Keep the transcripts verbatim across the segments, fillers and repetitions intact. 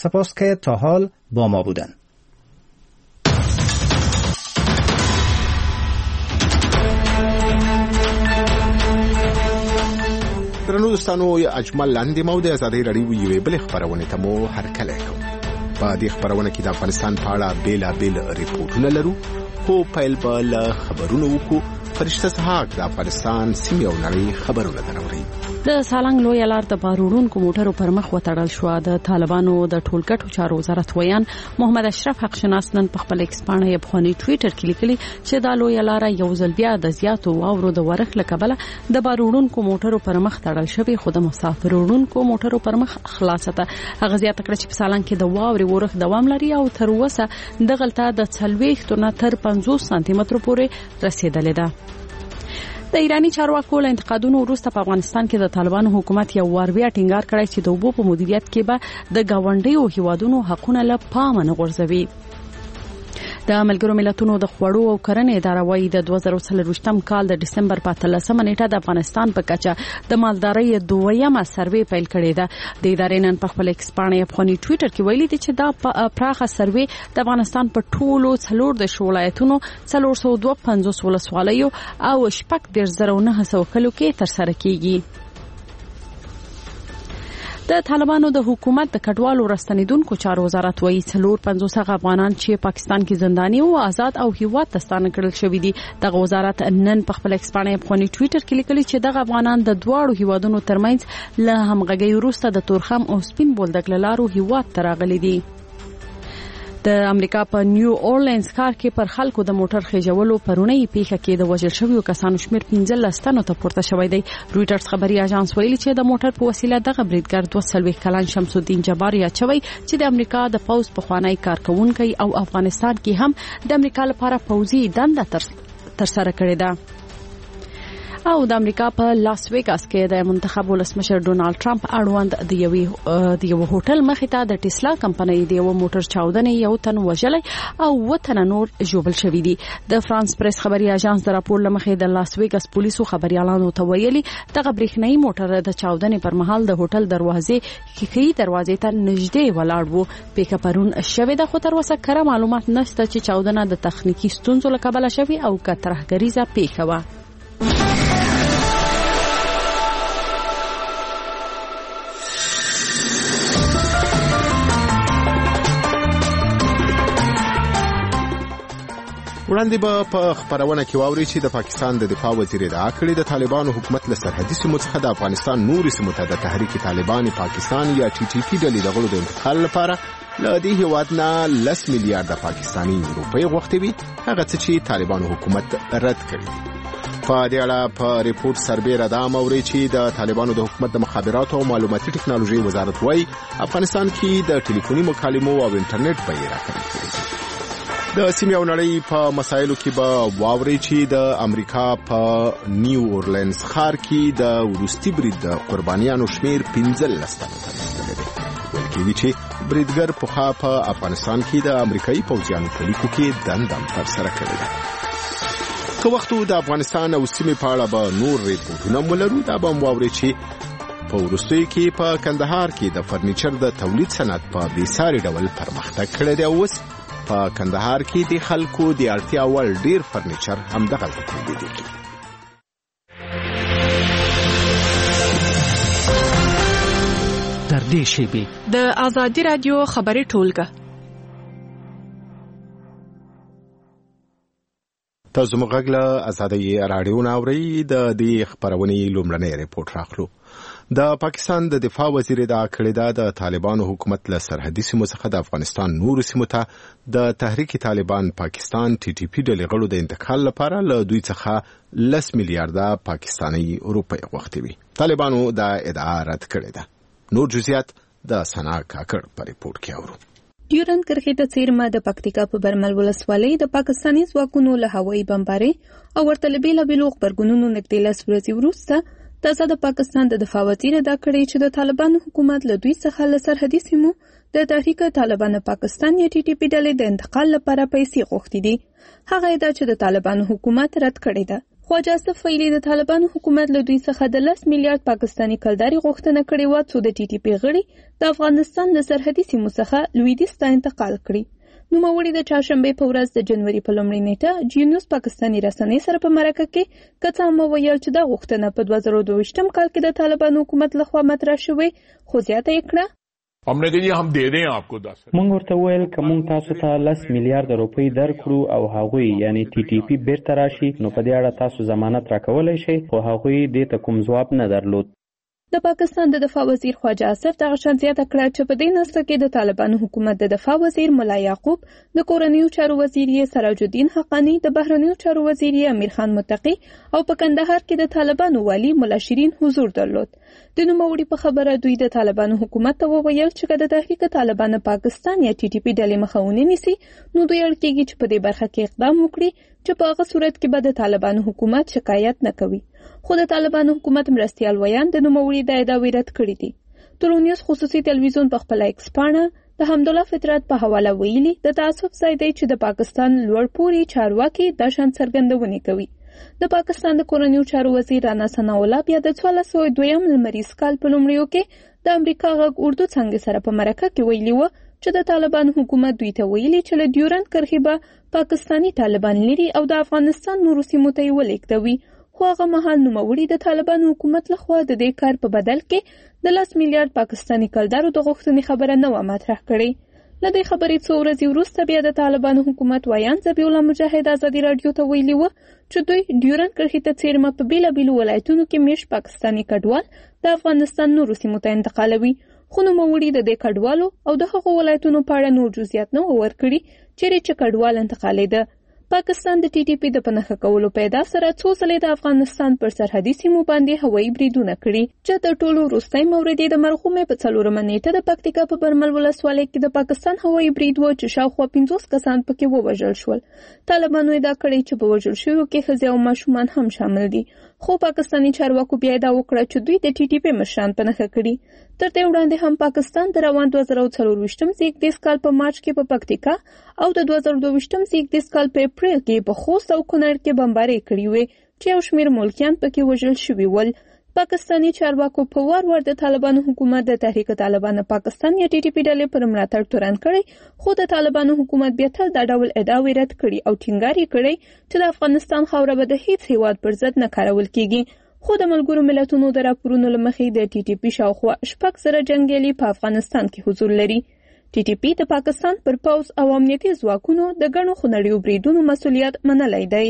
سپاس که تا حال با ما بودند. درنو دوستانو، اجمل لاندې مو د ازادي راډیو یوې بلې خبرونه ته مو هرکلی کوم. په دې خبرونه کې د افغانستان په اړه بیلابیل ریپورټونه لرو، خو پیل به له خبرونو وکړو. فرشته سحاق د افغانستان سیمې او نړۍ خبرونه دراوړي. د سالنګ لویه لار د بارونکو موټرو پر مخ وتړل شو. د طالبانو د ټولګټو چارو وزارت ویان محمد اشرف حق شناس نن په خپل ایکس باندې په خونی ټوئیټر کې لیکلي چې دا لویه لار یو ځل بیا د زیاتو واورو د ورخ لکبله د بارونکو موټرو پر مخ تړل شوی، خو د مسافرونکو موټرو پر مخ خلاصه ده. هغه زیاته کړه چې په سالنګ کې د واوري ورخ دوام لري او تر اوسه د غلطه د څلوېښت نه تر پنځوس سانتي مترو پورې رسیدلې ده. د ایرانی چارواکو له انتقادونو وروسته په افغانستان کې د طالبانو حکومت یو وار بیا ټینګار کړی چې د اوبو په مدیریت کې به د گاونډیو هیوادونو حقونه له پامه نه غورځوي. د ملګرو ملتونو د خوړو او کرنې اداره وايي د دوه زره څلرویشتم کال د ډسمبر په اتلسمه نیټه د افغانستان په کچه د مالدارۍ دویمه سروې پیل کړې ده. د ادارې نن په خپل ایکس باندې په خونی ټوئیټر کې ویلي دي چې دا پراخه سروې د افغانستان په ټولو څلور د ولایتونو څلور سوه دوه پنځوس ولسوالیو او شپږ دېرش زره نه سوه کلو کې ترسره کیږي. د طالبانو د حکومت د کډوالو راستنیدونکو چارو وزارت وایي څلور پنځوس افغانان چې پاکستان کې زنداني او آزاد او هیواد ته ستانه کړل شوی دي. دغه وزارت نن په خپل ایکس باندې په خونی ټوئیټر کې لیکلي چې دغه افغانان د دواړو هیوادونو ترمنځ له همغږي وروسته د تورخم او سپین بولدک لارو هیواد ته راغلي دي. د امریکا په نیو اورلینز ښار کې پر خلکو د موټر خېجولو پرونی پیښه کې د وژل شویو کسانو شمېر پنځلس تنو ته پورته شوی دی. رويټرز خبري اژانس ویلي چې د موټر په وسیله دغه بریدګر دوه څلوېښت کلن شمس الدین جبار یاچوي چې د امریکا د پوز پخوانی کارکونکي او افغانستان کې هم د امریکا لپاره پوزي دنده تر تر سره کړې ده. او د امریکا په لاس ویګاس کې د منتخب ولسمشر ډونالد ټرمپ اړوند د یوې د یو هوټل مخې ته د ټسلا کمپنۍ د یو موټر چاودنې یو تن وژلای او وطن نور ژوبل شوی دی. د فرانس پریس خبري اژانس د راپور لمخې د لاس ویګاس پولیسو خبريالانو ته ویلي دغه برېښنايي موټر د چاودنې پر مهال د هوټل دروازې کیکي دروازې ته نږدې ولاړ وو. پیښه پرون شوې ده، خو تر اوسه کره معلومات نشته چې چاودنه د تخنیکی ستونزو له کبله شوې او که ترهګریزه پیښه وه. وړاندې به په خبرونه کې واوري چې د پاکستان د دفاع وزیر ادعا کړې د طالبانو حکومت له سرحدي سیمو څخه د افغانستان نوري سیمو ته د تحریک طالبان پاکستان یا ټي ټي پی ډلې د غړو د انتقال لپاره له دې هیواد نه لس میلیارډ پاکستاني روپۍ غوښتي وي، هغه څه چې طالبانو حکومت رد کړی دی. په دې اړه په ریپورت سربېره دا موري چې د طالبانو د حکومت د مخابراتو او معلوماتي ټکنالوژي وزارت وايي افغانستان کې د ټلیفوني مکالمو او انټرنیټ بیه راکړي. د سیمې او نړۍ په مسایلو کې به واوري چې د امریکا په نیو اورلینز ښار کې د وروستي برید د قربانیانو شمیر پنځلس تنو ته رسیدلی دی. ویل کېږي چې بریدګر پخوا په افغانستان کې د امریکایي پوځیانو په لیکو کې دنده ترسره کړې ده. که وخت د افغانستان او سیمې په اړه به نور ریپورټونه ولرو، دا به واوري چې په وروستیو کې په کندهار کې د فرنیچر د تولید صنعت په بېساري ډول پرمختګ کړی دی. اوس په کندهار کې د خلکو د اړتیا وړ ډیر فرنیچر هم دغه تولیدېږي. تر دې شیبې د ازادي رادیو خبري ټولګه تاسو موږ له ازادي رادیو ناوړي د دې خبرونې لومړنی ریپورت راخلو. د پاکستان د دفاع وزیر ادعا کړې ده د طالبانو حکومت له سرحدي سیمو څخه د افغانستان نورو سیمو ته د تحریک طالبان پاکستان ټي ټي پی ډلې غړو د انتقال لپاره له دوی څخه لس میلیارډ پاکستاني روپۍ غوښتي وي. طالبانو دا ادعا رد کړې ده. نور جزئیات د سنا کاکړ په ریپورت کې اورو. ډیورند کرښې ته څیرمه د پکتیکا په برمل ولسوالۍ د پاکستاني ځواکونو له هوایي بمبارۍ او ورته له بېلابېلو غبرګونونو نږدې لس ورځې وروسته تازه د پاکستان د دفاع وزیر ادعا کړې چې د طالبانو حکومت له دوی څخه له سرحدي سیمو د تحریک طالبان پاکستان یا ټي ټي پی ډلې د انتقال لپاره پیسې غوښتي دي. هغه ادعا چې د طالبانو حکومت رد کړې ده. خواجه آصف ویلي د طالبانو حکومت له دوی څخه د لس میلیارډ پاکستاني کلداري غوښتنه کړې وه څو د ټي ټي پي غړي د افغانستان له سرحدي سیمو څخه لویدیځ ته انتقال کړي. نوموړي د چهارشنبې په ورځ د جنوري په لومړۍ نیټه جي نیوز پاکستاني رسنۍ سره په مرکه کې که څه هم وویل چې دا غوښتنه په دوه زره دوه ویشتم کال کې د طالبانو حکومت لخوا مطرح شوې، خو زیاته یې کړه हमने कहा जी हम दे दें आपको दस مونږ ورته ویل که مونږ تاسو ته لس میلیارډ روپۍ درکړو او هغوی یعنی ټي ټي پی بیرته راشي نو په دې اړه تاسو ضمانت راکولی شئ، خو هغوی دې ته کوم ځواب نه درلود. د پاکستان د دفاع وزیر خواجه آصف دغه شان زیاته کړه چې په دې نسخه کې د طالبانو حکومت د دفاع وزیر ملا یعقوب، د کورنیو چارو وزیر یې سراج الدین حقانی، د بهرنیو چارو وزیر یې امیر خان متقی او په کندهار کې د طالبانو والی ملا شیرین حضور درلود. د نوموړي په خبره دوی د طالبانو حکومت ته وویل چې که د تحریک طالبان پاکستان یا ټي ټي پی ډلې مخه ونه نیسي نو دوی اړ کېږي چې په دې برخه کې اقدام وکړي چې په هغه صورت کې به د طالبانو حکومت شکایت نه کوي. خو د طالبانو حکومت مرستیال ویان د نوموړي د ادعاوې رد کړي دي. ترونیوز خصوصي تلویزیون په خپل ایکس پاڼه د حمدالله فطرت په حواله ویلي د تعصب ځای دی چې د پاکستان لوړ پوړي چارواکي دا شان څرګندونې کوي. د پاکستان د کورنیو چارو وزیر رانا ثناء الله بیا د څوارلس سوه دویم لمریز کال په لومړیو کې د امریکا غږ اردو څانګې سره په مرکه کې ویلي وه چې د طالبانو حکومت دوی ته ویلي چې له ډیورنډ کرښې به پاکستاني طالبان لري او د افغانستان نورو سیمو ته یې ولېږدوي، خو هغه مهال نوموړي د طالبانو حکومت لخوا د دې کار په بدل کې د لس میلیارډ پاکستاني کلدارو د غوښتنې خبره نه وه مطرح کړې. له دې خبرې څو ورځې وروسته بیا د طالبانو حکومت ویان ذبیح الله مجاهد ازادي راډیو ته ویلي وه چې دوی ډیورنډ کرښې ته څیرمه په بېلابېلو ولایتونو کې میشت پاکستاني کډوال د افغانستان نورو سیمو ته انتقالوي، خو نوموړي د دې کډوالو او د هغو ولایتونو په اړه نور جزئیات نه وو ورکړي چیرې چې کډوال انتقالېده. پاکستان د ټي ټي پی د پنهخه کولو پیدا سره څو ځلې د افغانستان پر سرحدي سیمو باندې هوایي بریدونه کړي چې تر ټولو وروستی مورد یې د مرغومې په څلورمه نیټه د پکتیکا په برمل ولسوالۍ کې د پاکستان هوایي برید و چې شاوخوا پنځوس کسان پکې ووژل شول. طالبانو ادعا کړې چې په وژل شویو کې ښځې او ماشومان هم شامل دي، خو پاکستاني چارواکو بیا ادعا وکړه چې دوی د ټي ټي پی مشران پنهخه کړي. تر دې وړاندې هم پاکستان د روان دوه زره څلرویشتم زیږدیز کال په مارچ کې په پکتیکا او د دوه زره دوه ویشتم زیږدیز کال په اپریل کې په خوست او کونړ کې بمبارۍ کړې وې چې یو شمېر ملکیان پکې وژل شوي ول. پاکستاني چارواکو په وار وار د طالبانو حکومت د تحریک طالبان پاکستان یا ټي ټي پی ډلې پر ملاتړ تورن کړی، خو د طالبانو حکومت بیا تل دا ډول ادعاوې رد کړي او ټینګار یې کړی چې د افغانستان خاوره به د هیڅ هیواد پر ضد نه کارول کیږي. خو د ملګرو ملتونو د راپورونو له مخې د ټي ټي پی شاوخوا شپږ زره جنګیالي په افغانستان کې حضور لري. ټي ټي پی د پاکستان پر پوځ او امنیتي ځواکونو د ګڼو خونړیو بریدونو مسؤلیت منلی دی.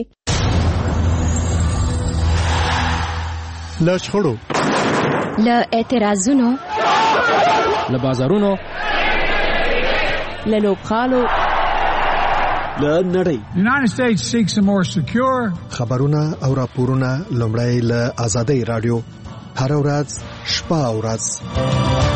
له شخړو، له اعتراضونو، له بازارونو، له لوبغالو، له نړۍ United States seeks a more secure خبرونه او راپورونه لومړی له آزادۍ راډیو هر ورځ شپه او ورځ.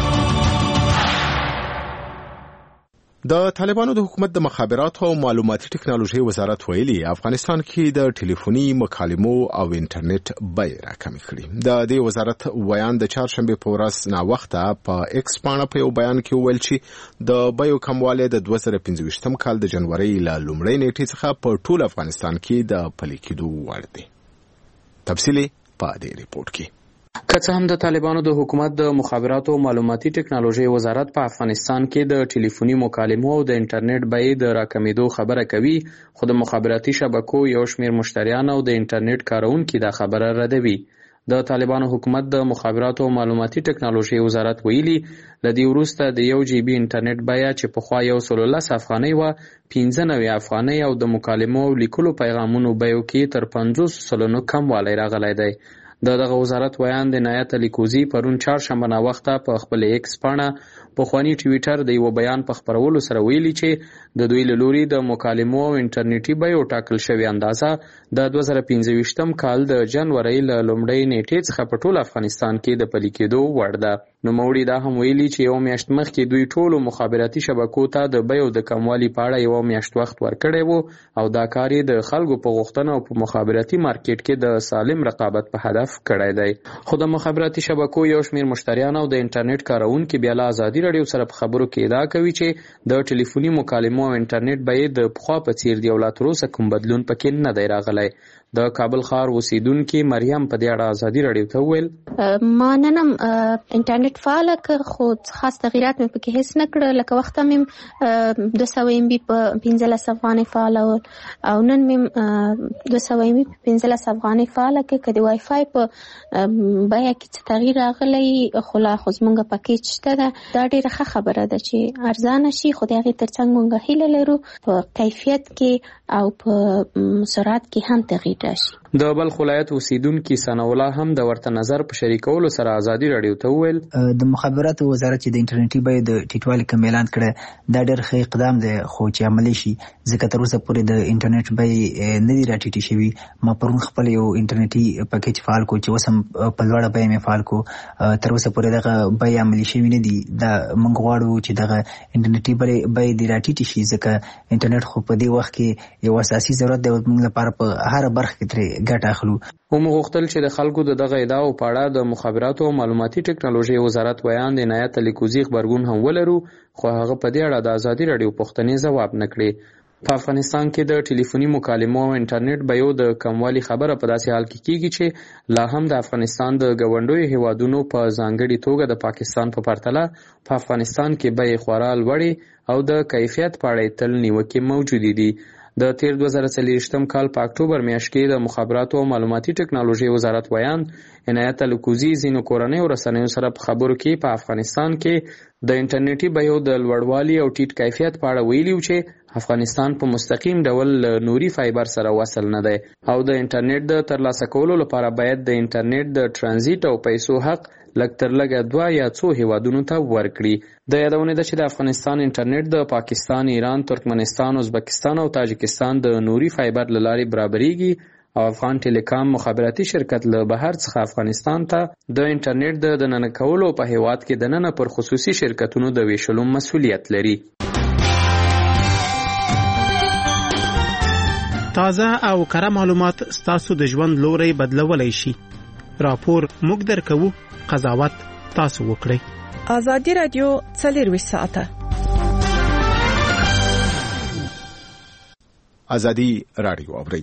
د طالبانو د حکومت د مخابراتو او معلوماتي ټکنالوژي وزارت ویلي افغانستان کې د ټلیفوني مکالمو او انټرنیټ بیې راکمې کړې. د دې وزارت ویان د چهارشنبې په ورځ ناوخته په ایکس پاڼه په یو بیان کې وویل چې د بیو کموالی د دوه زره پنځه ویشتم کال د جنورۍ له لومړۍ نیټې څخه په ټول افغانستان کې د پلي کېدو وړ دی. تفصیلي په دې ریپورت کې. که څه هم د طالبانو د حکومت د مخابراتو او معلوماتي ټکنالوژي وزارت په افغانستان کې د ټلیفوني مکالمو او د انټرنیټ بیې د راکمېدو خبره کوي، خو د مخابراتي شبکو یو شمېر مشتریان او د انټرنیټ کاروونکي دا خبره ردوي. د طالبانو حکومت د مخابراتو او معلوماتي ټکنالوژي وزارت ویلي له دې وروسته د یو جی بي انټرنیټ بیه چې پخوا یو سل لس افغانۍ وه پنځه نوي افغانۍ او د مکالمو او لیکلو پیغامونو بیو کې تر پنځوس سلنو کموالی راغلی دی. د دغه وزارت ویان د عنایت لیکوزي پرون چهارشنبه ناوخته په خپل ایکس پاڼه پخواني ټویټر د یو بیان په خپرولو سره ویلي چې د دوی له لوري د مکالمو او انټرنیټي بیو ټاکل شوې اندازه د دوه زره پنځه ویشتم کال د جنورۍ له لومړۍ نیټې څخه په ټول افغانستان کې د پلي کېدو وړ ده. نوموړي دا هم ویلي چې یو میاشت مخکې دوی ټولو مخابراتي شبکو ته د بیو د کموالي په اړه یو میاشت وخت ورکړی و او دا کار یې د خلکو په غوښتنه او په مخابراتي مارکیټ کې د سالم رقابت په هدف کړی دی. خو د مخابراتي شبکو یو شمېر مشتریان او د انټرنیټ کاروونکي بیا له ازادي راډیو سره په خبرو کې ادعا کوي چې د ټلیفوني مکالمو او انټرنیټ بیې د پخوا په څیر دی او لا تر اوسه کوم بدلون پکې نه دی راغلی. د کابل ښار اوسیدونکي مریم په دې اړه ازادي راډیو ته وویل ما نن هم انټرنیټ فعال کړ خو خاص تغیرات مې پکې هیڅ نه کړل لکه وخت مې دوه سوه ام بي په پنځلس افغانۍ فعال او نن مې دوه سوه ام بي په پنځلس افغانۍ فعال کړ کدي وای فای په بیا کې تغییر راغلی خو لا خو زمونږ پکیج شته ده دا ډیره ښه خبره ده چې ارزانه شي خو د هغې ترڅنګ مونږ هیله لرو په کیفیت کې او په سرعت کې هم تغییر راشي. د بلخ ولایت اوسیدونکي ثنا الله هم د ورته نظر په شریکولو سره ازادي راډیو ته وویل د مخابراتو وزارت چې د انټرنیټي بیې د ټیټوالي کوم اعلان کړی دا ډېر ښه اقدام دی خو چې عملي شي ځکه تر اوسه پورې د انټرنیټ بیې نه دي راټیټې شوي. ما پرون خپل یو انټرنیټي پکیج فعال کو چې اوس هم په لوړه بیه مې فعال کو تر اوسه پورې دغه بیې عملي شوي نه دي. دا موږ غواړو چې دغه انټرنیټي بیې دې راټیټې شي ځکه انټرنیټ خو په دې وخت کې یو اساسي ضرورت دی موږ لپاره په هره برخه کې ترې ګټه اخلو. هم غوښتل چې د خلکو د دغه ادعاو په اړه د مخابراتو او معلوماتي ټکنالوژي وزارت ویان د عنایت علي کوزي خبرګون هم ولرو خو هغه په دې اړه د ازادي راډیو پوښتنې ځواب نه کړې. په افغانستان کې د ټلیفوني مکالمو او انټرنیټ بیو د کموالي خبره په داسې حال کې کیږي چې لا هم د افغانستان د ګاونډیو هیوادونو په ځانګړي توګه د پاکستان په پرتله په افغانستان کې بیې خورا لوړې او د کیفیت په اړه تل نیوکې موجودې دي. د تیر دوه زره څلوېښتم کال په اکتوبر میاشت کې د مخابراتو او معلوماتي ټکنالوژي وزارت ویان عنایت علي کوزي ځینو کورنیو رسنیو سره په خبرو کې په افغانستان کې د انټرنیټي بیو د لوړوالي او ټیټ کیفیت په اړه ویلي چې افغانستان په مستقیم ډول نوري فایبر سره وصل نه دی او د انټرنیټ د ترلاسه کولو لپاره باید د انټرنیټ د ترانزیت او پیسو حق لږ تر لږه دوه یا څو هیوادونو ته ورکړي. د یادونې ده چې د افغانستان انټرنیټ د پاکستان، ایران، ترکمنستان، ازبکستان او تاجکستان د نوري فایبر له لارې برابریږي او افغان ټیلیکام مخابراتي شرکت له بهر څخه افغانستان ته د انټرنیټ د دننه کولو په هیواد کې دننه پر خصوصي شرکتونو د ویشلو مسؤلیت لري. تازه او کره معلومات ستاسو د ژوند لوري بدلولای شي. راپور موږ درکوو، قضاوت تاسو وکړئ. ازادي راډیو څلوروي ساعته ازادي راډیو اوري.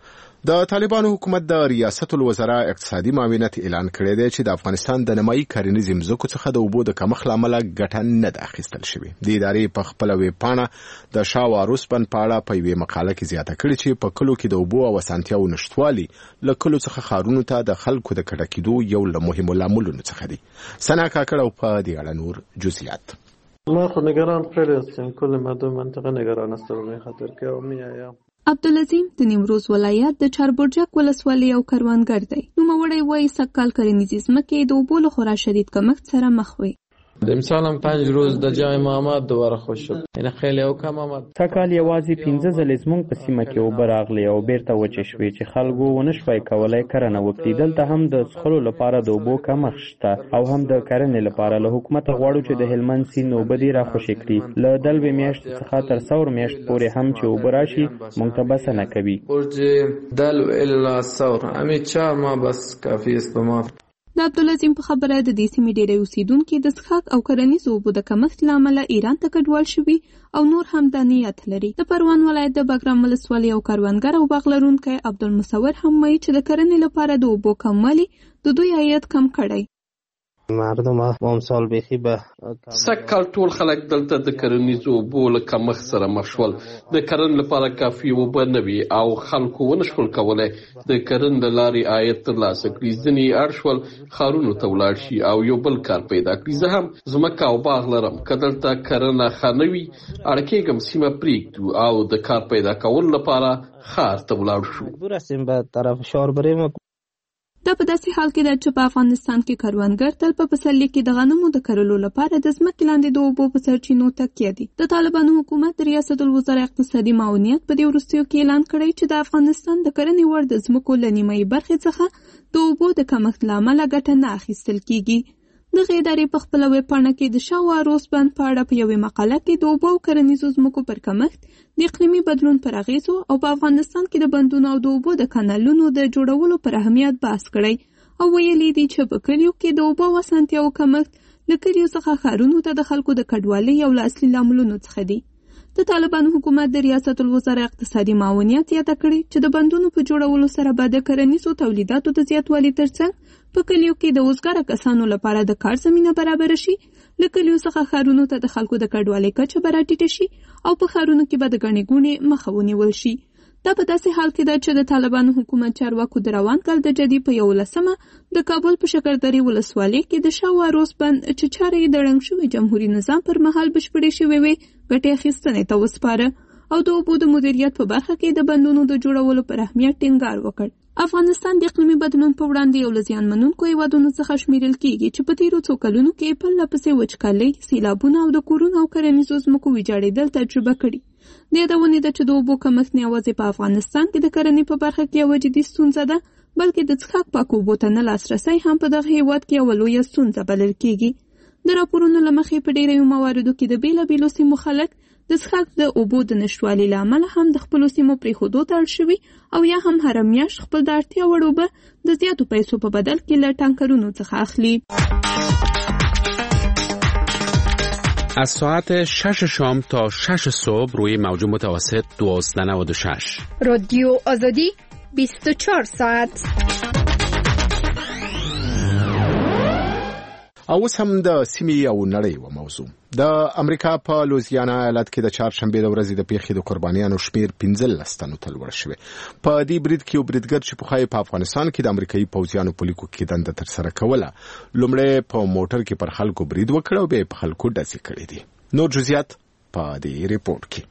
د طالبانو حکومت د ریاست الوزرا اقتصادي معاونت اعلان کړی دی چې د افغانستان د نمایي کرنیز ځمکو څخه د اوبو د کمښت له امله ګټه نه ده اخیستل شوې. د ادارې په خپله ویبپاڼه د شاه و عروس بند په اړه په یوې مقاله کې زیاته کړې چې په کلو کې د اوبو او اسانتیاو نشتوالي له کلو څخه ښارونو ته د خلکو د کډه کېدو یو له مهمو لاملونو څخه دی. ثنا کاکړ او په دې اړه نور جزئیات. ما خود نگران خیلی هستیم. کل مردم منطقه نگران هستند به خاطر که میایم. عبدالعظیم د نیمروز ولایت د چاربرجک ولسوالۍ او کروندګر دی. نوموړی وایي سږکال کرنیزې ځمکې د اوبو له خورا شدید کمښت سره مخ وي. امسال هم پنج روز د جای ما آمد دوباره خوش شد. یعنی خیلی او کم آمد. سږکال یوازې پنځه ځلې زموږ په سیمه کې اوبه راغلې او بیرته وچې شوې چې خلکو ونه شوای کولی کرنه وکړي. دلته هم د څښلو لپاره د اوبو کمښت شته او هم د کرنې لپاره له حکومته غواړو چې د هلمند سیند اوبه دې راخوشې کړي. له دلوې میاشتې څخه تر ثور میاشت پورې هم چې اوبه راشي موږ ته بسنه کوي. برج دلو الا ثور همین چهار ماه بس کافی است به ما. د عبدالعظیم په خبره د دې سیمې ډېری اوسیدونکي د څښاک او کرنیزو اوبو د کمښت له امله ایران ته کډوال شوي او نور هم دا نیت لري. د پروان ولایت د بګرام ولسوالۍ او کروندګر او باغ لرونکی عبدالمصور هم وایي چې د کرنې لپاره د اوبو کموالی د دوی عاید کم کړی. مردم امسال بیخی به سږکال ټول خلک دلته د کرنیزو اوبو له کمښت سره مخ شول. د کرنې لپاره کافي اوبه نه وي او خلکو ونه شول کولی د کرنې له لارې عاید ترلاسه کړي. ځینې اړ شول ښارونو ته ولاړ شي او یو بل کار پیدا کړي. زه هم ځمکه او باغ لرم، که دلته کرنه ښه نه وي اړ کېږم سیمه پرېږدو او د کار پیدا کولو لپاره ښار ته ولاړ شو. مجبور هستیم به طرف شهر بریم. دا په داسې حال کې ده چې په افغانستان کې کروندګر تل په پسرلي کې د غنمو د کرلو لپاره د ځمکې لاندې د اوبو په سرچینو تکیه دي. د طالبانو حکومت د ریاست الوزرا اقتصادي معاونیت په دې وروستیو کې اعلان کړی چې د افغانستان د کرنې وړ د ځمکو له نیمایي برخې څخه د اوبو د کمښت له امله ګټه نه اخیستل کیږي. دغه ادارې په خپله ویبپاڼه کې د شاه و عروس بند په اړه په یوې مقاله کې د اوبو او کرنیزو ځمکو پر کمښت، د اقلیمي بدلون پر اغیزو او په افغانستان کې د بندونو او د اوبو د کانالونو د جوړولو پر اهمیت بحث کړی او ویلي دي چې په کلیو کې د اوبو او اسانتیاوو کمښت له کلیو څخه ښارونو ته د خلکو د کډوالۍ یو له اصلي لاملونو څخه دی. د طالبانو حکومت د ریاست الوزرا اقتصادي معاونیت یاده کړې چې د بندونو په جوړولو سره به د کرنیزو تولیداتو د زیاتوالي ترڅنګ په کلیو کې د وزګاره کسانو لپاره د کار زمینه برابر شي، له کلیو څخه ښارونو ته د خلکو د کډوالۍ کچه به راټیټه شي او په ښارونو کې به د ګڼې ګوڼې مخه ونیول شي. دا په داسې حال کې ده چې د طالبانو حکومت چارواکو د روان کال د جدي په یولسمه د کابل په شکردرې ولسوالۍ کې د شاه واروس بند چې چارې یې د ړنګ شوي جمهوري نظام پر مهال بشپړې شوې وې ګټې اخیستنې ته وسپاره او د اوبو د مدیریت په برخه کې د بندونو د جوړولو پر اهمیت ټینګار وکړ. افغانستان د اقلیمي بدلون په وړاندې یو له زیانمنونکو هیوادونو څخه شمیرل کیږي چې په تیرو څو کلونو کې پرله پسې وچکالۍ، سیلابونه او د کورونو او کرنیزو ځمکو ویجاړېدل تجربه کړي. د یادونې ده چې د اوبو کمښت نه یوازې په افغانستان کې د کرنې په برخه کې یوه جدي ستونزه ده، بلکې د څښاک پاکو اوبو ته نه لاسرسی هم په دغه هیواد کې یوه لویه ستونزه بلل کیږي. د راپورونو له مخې په ډیرو مواردو کې د بیلابیلو سیمو خلک د څښاک د اوبو د نشتوالي له امله هم د خپلو سیمو پرېښودو ته اړ شوي او یا هم هره میاشت خپل د اړتیا وړ اوبه د زیاتو پیسو په بدل کې له ټانکرونو څخه اخلي. از ساعت شش شام تا شش صبح روی موج متوسط دوازده نود و شش رادیو آزادی بیست و چهار ساعت. او اوس هم د سیمې او نړۍ و موضوع. د امریکا په لوزیانا ایالت کې د چهارشنبې د ورځې د پیښې د قربانیانو شمیر پنځلس تنو ته لوړ شوی. په دې برید کې یو بریدګر چې پخوانی په افغانستان کې د امریکایي پوځیانو په لیکو کې دنده ترسره کوله، لومړی په موټر کې پر خلکو برید وکړ او بیا په خلکو ډزې کړې دي. نور جزئیات په دې ریپورت کې.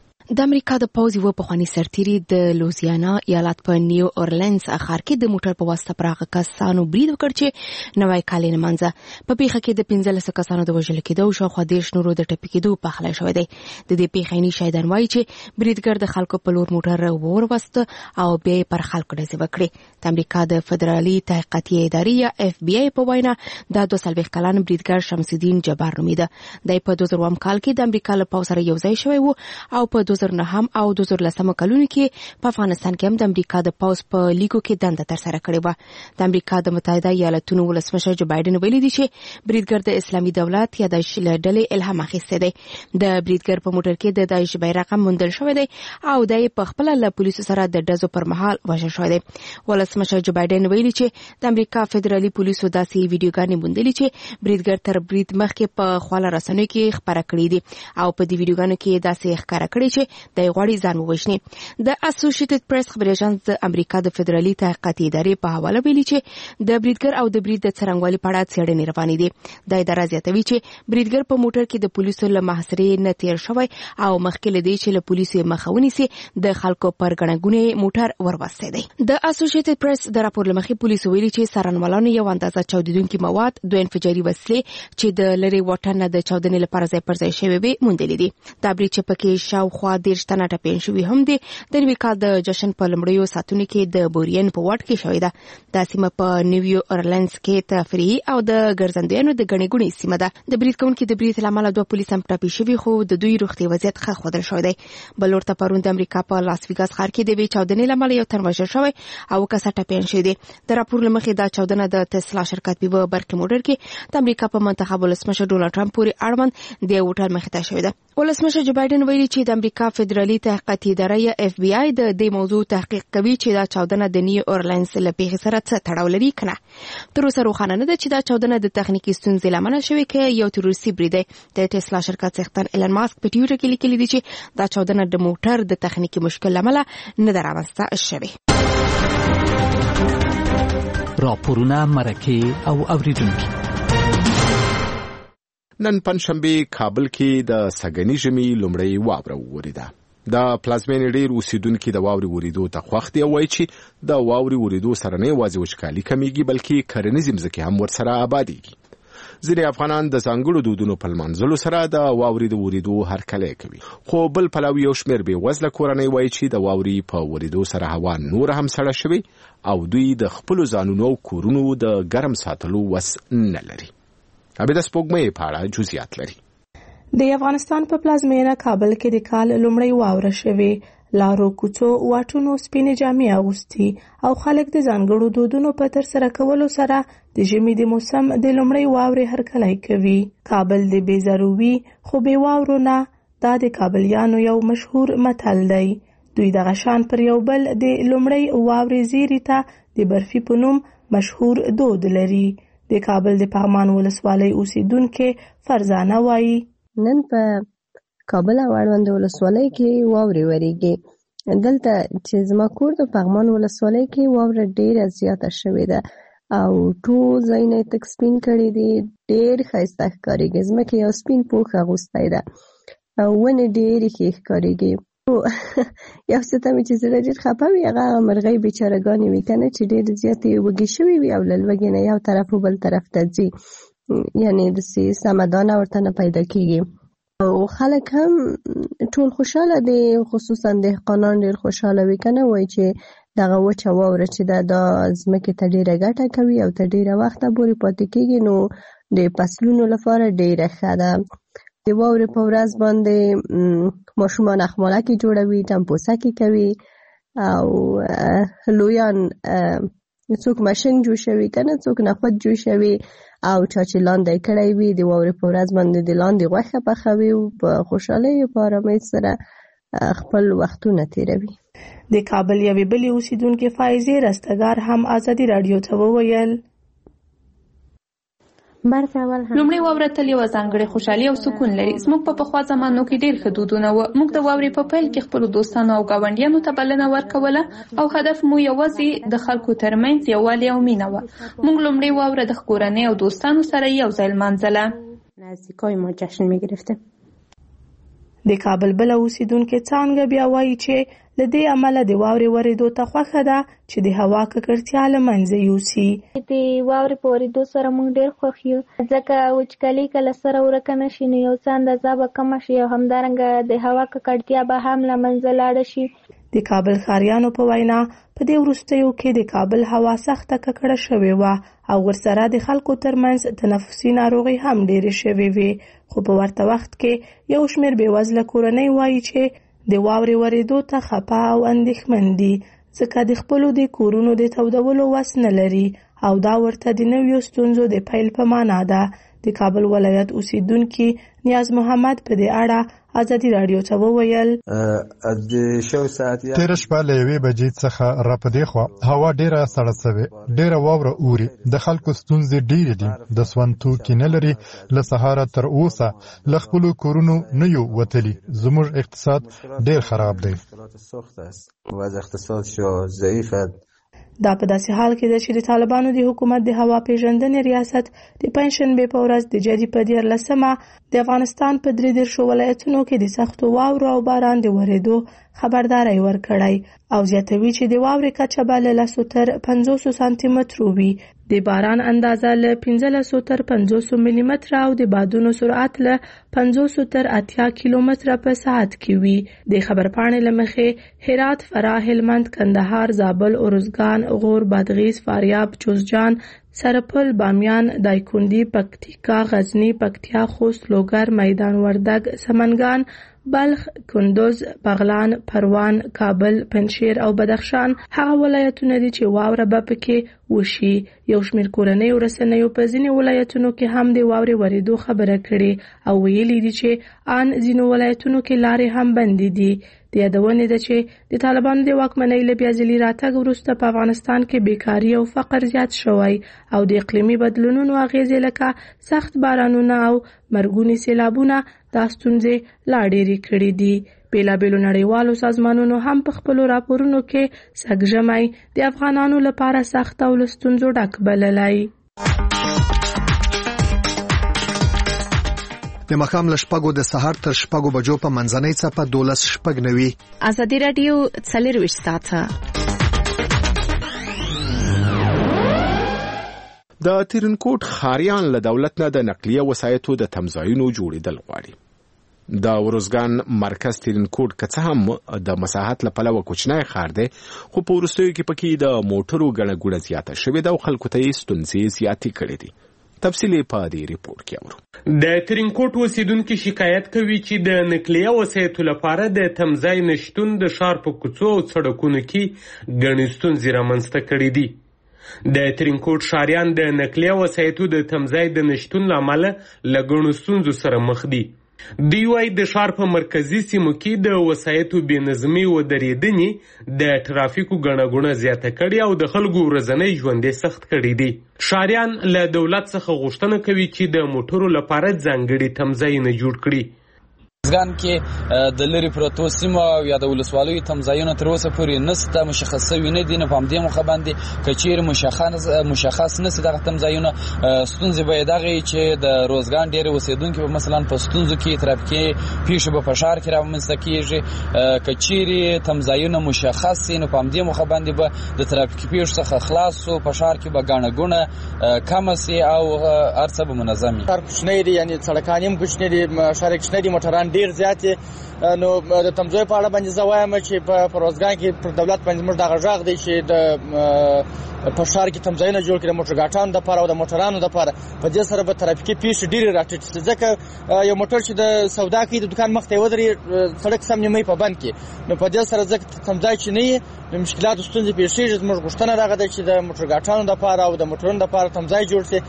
د امریکا د پوځ یو پخوانی سرتیری د لوزیانا ایالت په نیو اورلینز ښار کې د موټر په واسطه پر هغه کسانو برید وکړ چې نوی کال یې نمانځه. په پیښه کې د پنځلسو کسانو د وژل کېدو او شاوخوا دېرش نورو د ټپي کېدو پخلی شوی دی. د دې پیښې عیني شاهدان وایي چې بریدګر د خلکو په لور موټر وروسته او بیا یې پر خلکو ډزې وکړې. د امریکا د فدرالي تحقیقاتي ادارې یا اف بی آی په وینا دا دوه څلوېښت کلن بریدګر شمس الدین جبار نومیده. دی په دوه زره اووم کال کې د امریکا له پوځ سره یوځای شوی و او په دوه زره نهم او دوه زره لسم کلونو کې په افغانستان کې هم د امریکا د پوځ په لیګو کې دنده ترسره کړې وه. د امریکا د متحده ایالاتونو ولسمشر جو بایدن ویلي دي چې بریدګر د اسلامي دولت یا داعش له ډلې الهام اخیستی دی. د بریدګر په موټر کې د داعش بیرغ هم موندل شوی دی او د یې په خپله له پولیسو سره د ډزو پر مهال وژل شوی دی. ولسمشر جو بایدن ویلي چې د امریکا فدرالي پولیسو داسې ویډیوګانې موندلې چې بریدګر تر برید مخکې په خواله رسنیو کې خپاره کړې دي او په دې ویډیوګانو کې داسې ښکاره کړې چې د غوړي ځان ووژني. د اسوسییټډ پریس خبري اژانس د امریکا د فدرالي تحقیقاتي ادارې په حواله ویلي چې د بریدګر او د برید د څرنګوالي په اړه څېړنې روانې دي. د اداره زیاتوي چې بریدګر په موټر کې د پولیسو له محاصرې نه تیر شوی او مخکې له دې چې له پولیسو مخه ونیسي د خلکو پر ګڼه ګوڼې موټر وروستی دی. د اسوسییټډ پریس د راپور له مخې پولیسو ویلي چې څارنوالانو یو اندازه چاودیدونکي مواد، دوه انفجاري وسلې چې د لرې واټن نه د چاودنې لپاره ځای پر ځای شوي وي موندلې دي. دا برید چې پکې شاوخوا دېرش تنه ټپیان شوي هم دي د نوي کال د جشن په لومړیو ساعتونو کې د بورین په واټ کې شوې ده. دا سیمه په نیو اورلینز کې تفریحي او د ګرځندویانو د ګڼې ګوڼې سیمه ده. د برید کوونکي د برید له امله دوه پولیس هم ټپي شوي خو د دوی روغتي وضعیت ښه ښودل شوی دی. بل لور ته پرون د امریکا په لاس ویګاس ښار کې د یوې چاودنې له امله یو تن وژل شوی او اووه کسه ټپیان شوي دي. د راپور له مخې دا چاودنه د تسلا شرکت په یوه برقي موټر کې د امریکا په منتخب ولسمشر ډونالډ ټرمپ پورې اړوند د یو هوټل مخې ته شوې ده. ولسمشر جو بایدن ویلي چې د امریکا فدرالي تحقیقاتي اداره یا اف بی آی د دې موضوع تحقیق کوي چې دا چاودنه د نیو اورلینز له پیښې سره څه تړاو لري کنه. تر اوسه روښانه نه ده چې دا چاودنه د تخنیکي ستونزې له امله شوې که یو تروریستي برید دی. د ټسلا شرکت څښتن ایلن ماسک په ټویټر کې لیکلي دي چې دا چاودنه د موټر د تخنیکي مشکل له امله نه ده رامنځته شوې. راپورونه، مرکې او اوریدونکي. نن پنځشنبه کابل کې د سګنی ژمي لومړی واوره وریده. د پلازمینې ډیر اوسیدونکو د واوري وریدو ته خوښ دي او وایي چې د واوري وریدو سره نه یوازې وچکالي کمیږي بلکې کرنیزې ځمکې هم ورسره آبادیږي. ځینې افغانان د ځانګړو دودونو په لمانځلو سره د واوري د وریدو هرکلی کوي، خو بل پلوي یو شمېر بې وزله کورنۍ وایي چې د واوري په وریدو سره هوا نور هم سړه شوې او دوی د خپلو ځانونو او کورونو د ګرم ساتلو وس نه لري. عبیده سپوږمۍ په اړه جزئیات لري. د افغانستان په پلازمینه کابل کې د کال لومړی واوره شوې. لارو کوڅو واټونو سپینې جامې اغوستي او خلک د ځانګړو دودونو په ترسره کولو سره د ژمي د موسم د لومړی واورې هرکلی کوي. کابل د بې ضروري خو بې واورو نه دا د کابلیانو یو مشهور متل دی. دوی دغه شان پر یو بل د لومړۍ واورې زیري ته د برفي په نوم مشهور دود لري. د کابل د پغمان ولسوالۍ اوسیدونکې فرزانه وایي نن په کابل او اړوند ولسوالۍ کې واورې وریږي. دلته چې زما کور د پغمان ولسوالۍ کې واوره ډیره زیاته شوې ده او ټول ځایونه تک سپین کړي دي. ډیر ښایسته ښکارېږي. ځمکې یو سپین پوښ اغوستی ده او ونې ډېرې ښې ښکارېږي. یو څه ته مې چې زړه ډېر خفه وي هغه هغه مرغۍ بیچارهګانې وي که نه چې ډېرې زیاتې وږې شوې وي او له لوږې نه یو طرف و بل طرف ته ځي، یعنې داسې سمدانه ورته نه پیدا کېږي. او خلک هم ټول خوشحاله دي، خصوصا دهقانان ډېر خوشحاله وي که نه وایي چې دغه وچه واوره چې ده دا ځمکې ته ډېره ګټه کوي او تر ډېره وخته پورې پاتې کېږي، نو د فصلونو لپاره ډېره ښه ده. د واورې په ورځ باندې ماشومان اخمالکې جوړوي، ټمپوسکې کوي او لویان څوک مشنګ جوشوي که نه، څوک نخود جوشوي او چا چې لاندی کړی وي د واورې په ورځ باندې د لاندې غوښه پخوي او په خوشحالۍ او په ارامۍ سره خپل وختونه تیروي. د کابل یوې بلې اوسیدونکې فایزې رستګار هم ازادي راډیو ته وویل لومړی واوره تل یوه ځانګړې خوشحالي او سکون لري. زموږ په پخوا زمانو کې ډېر ښه دودونه وو. موږ د واورې په پیل کې خپلو دوستانو او ګاونډیانو ته بلنه ورکوله او هدف مو یوازې د خلکو ترمنځ یووالی او مینه وه. موږ لومړی واوره د کورنۍ او دوستانو سره یو ځای لمانځله. نزدیکای ما جشن می‌گرفتیم. د کابل بل اوسیدونکو څانګه بیا وایي چې له دې عمله د واورې ورېدو ته خوښه ده چې د هوا ککړتیا له منځه یوسي. د واورې په ورېدو سره موږ ډېر خوښ یو، ځکه وچکالي که له سره ورکه نه شي نو یو څه اندازه به کمه شي او همدارنګه د هوا ککړتیا به هم له منځه لاړه شي. د کابل ښاریانو په وینا په دې وروستیو کې د کابل هوا سخته ککړه شوې وه او ورسره د خلکو ترمنځ تنفسي ناروغۍ هم ډېرې شوې وې. خو په ورته وخت کې یو شمېر بېوزله کورنۍ وایي چې د واورې ورېدو ته خپه او اندېښمن دي، ځکه د خپلو د کورونو د تودولو وس نه لري او دا ورته د نویو ستونزو د پیل په معنا ده. د کابل ولایت اوسیدونکي نیاز محمد په دې اړه ازادي راډیو ته وویل تېره شپه له یوې بجې څخه راپدې خوا هوا ډېره سړه سوې، ډېره واوره اوري، د خلکو ستونزې ډېرې دي، د سون توکي نه لري، له سهاره تر اوسه له خپلو کورونو نه یو وتلي. زموږ اقتصاد ډېر خراب دی. دا په داسې حال کې ده چې د طالبانو د حکومت د هوا پیژندنې ریاست د پنجشنبې په ورځ د جدي په دیارلسمه د افغانستان په درې دېرشو ولایتونو کې د سختو واورو او باران د ورېدو خبرداری ورکړی او زیاتوي چې د واورې کچه به له لسو تر پنځوسو سانتي مترو وي، د باران اندازه له پنځلسو تر پنځوسو ملي متره او د بادونو سرعت له پنځوسو تر اتیا کیلومتره په ساعت کې وي. د خبرپاڼې له مخې هرات، فراه، هلمند، کندهار، زابل، ارزګان، غور، بادغیس، فاریاب، جوزجان، سرپل، بامیان، دایکنډي، پکتیکا، غزني، پکتیا، خوست، لوګر، میدان وردګ، سمنګان، بلخ، کندوز، بغلان، پروان، کابل، پنجشیر او بدخشان هغه ولایتونه دي چې واوره به پکې وشي. یو شمېر کورنۍ رسنیو په ځینې ولایتونو کې هم د واورې ورېدو خبره کړې او ویلي دي چې ان ځینو ولایتونو کې لارې هم بندې دي. د یادونې ده چې د طالبانو د واکمنۍ له بیا ځلي راتګ وروسته په افغانستان کې بیکاري او فقر زیات شوی او د اقلیمي بدلونونو اغیزې لکه سخت بارانونه او مرګوني سیلابونه دا ستونزې لا ډېرې کړې دي. بېلابېلو نړیوالو سازمانونو هم په خپلو راپورونو کې سږژمی د افغانانو لپاره سخت او له ستونزو ډک بللی. د ماښام له شپږو د سهار تر شپږو بجو په منځنۍ څپه دولس شپږ نوي. ازادي راډیو څلېرویشت ساعته. د ترینکوټ ښاریان له دولت نه د نقلیه وسایطو د تمځایونو جوړېدل غواړي. د ورزګان مرکز ترینکوټ که څه هم د مساحت له پلوه کوچنی ښار دی، خو په وروستیو کې پکې د موټرو ګڼه ګوڼه زیاته شوې ده او خلکو ته یې ستونزې زیاتې کړې دي. تفصیلي په دې ریپورت کې اورو. د ترینکوټ اوسیدونکي شکایت کوي چې د نقلیه وسایطو لپاره د تمځای نشتون د ښار په کوڅو او سړکونو کې ګڼې ستونزې رامنځته کړې دي. د ترینکوټ ښاریان د نقلیه وسایطو د تمځای د نشتون له امله له ګڼو ستونزو سره مخ دي. دوی وايي د ښار په مرکزي سیمو کې د وسایطو بېنظمي و درېدنې د ټرافیکو ګڼه ګوڼه زیاته کړې او د خلکو ورځنی ژوند یې سخت کړی دی. ښاریان له دولت څخه غوښتنه کوي چې د موټرو لپاره ځانګړي تمځایونه جوړ کړي. ځان کې د لری پروتو سیمه او یا د ولسوالیو تمځایونه تر اوسه پورې نسته مشخص شوي نه دي. نه په همدې موخه باندې که چیرې مشخص مشخص نسي دغه تمځایونه ستونزې به یې دغه چې د روزګان ډېرې اوسېدونکي به مثلا په ستونزو کې ترافیکي پیښې به په ښار کې رامنځته کېږي. که چیرې تمځایونه مشخص سي نو په همدې موخه باندې به د ترافیکي پیښو څخه خلاص سو، په ښار کې به ګڼه ګوڼه کمه سي او هر څه به منظم وي. ښار کوچنی دی، یعنې سړکان هم کوچني دي، ښار یې کوچنی دي، موټران ډیر زیات دي. نو د تمځای په اړه باندې زه وایم چې په روزګان کې پر دولت باندې موږ دغه غږ دی چې د په ښار کې تمځایونه جوړ کړي موټر ګاټانو دپاره او د موټرانو دپاره. په دې سره به ترافیکي پیښې ډېرې راټیټ شي، ځکه یو موټر چې د سودا کوي د دکان مخ ته یې ودرېږي سړک سم نیمۍ په بند کې، نو په دې سره ځکه تمځای چې نه وي نو مشکلاتو ستونزې پیښېږي. زموږ غوښتنه دغه ده چې د موټر ګاټانو دپاره او د موټرونو دپاره تمځای جوړ شي.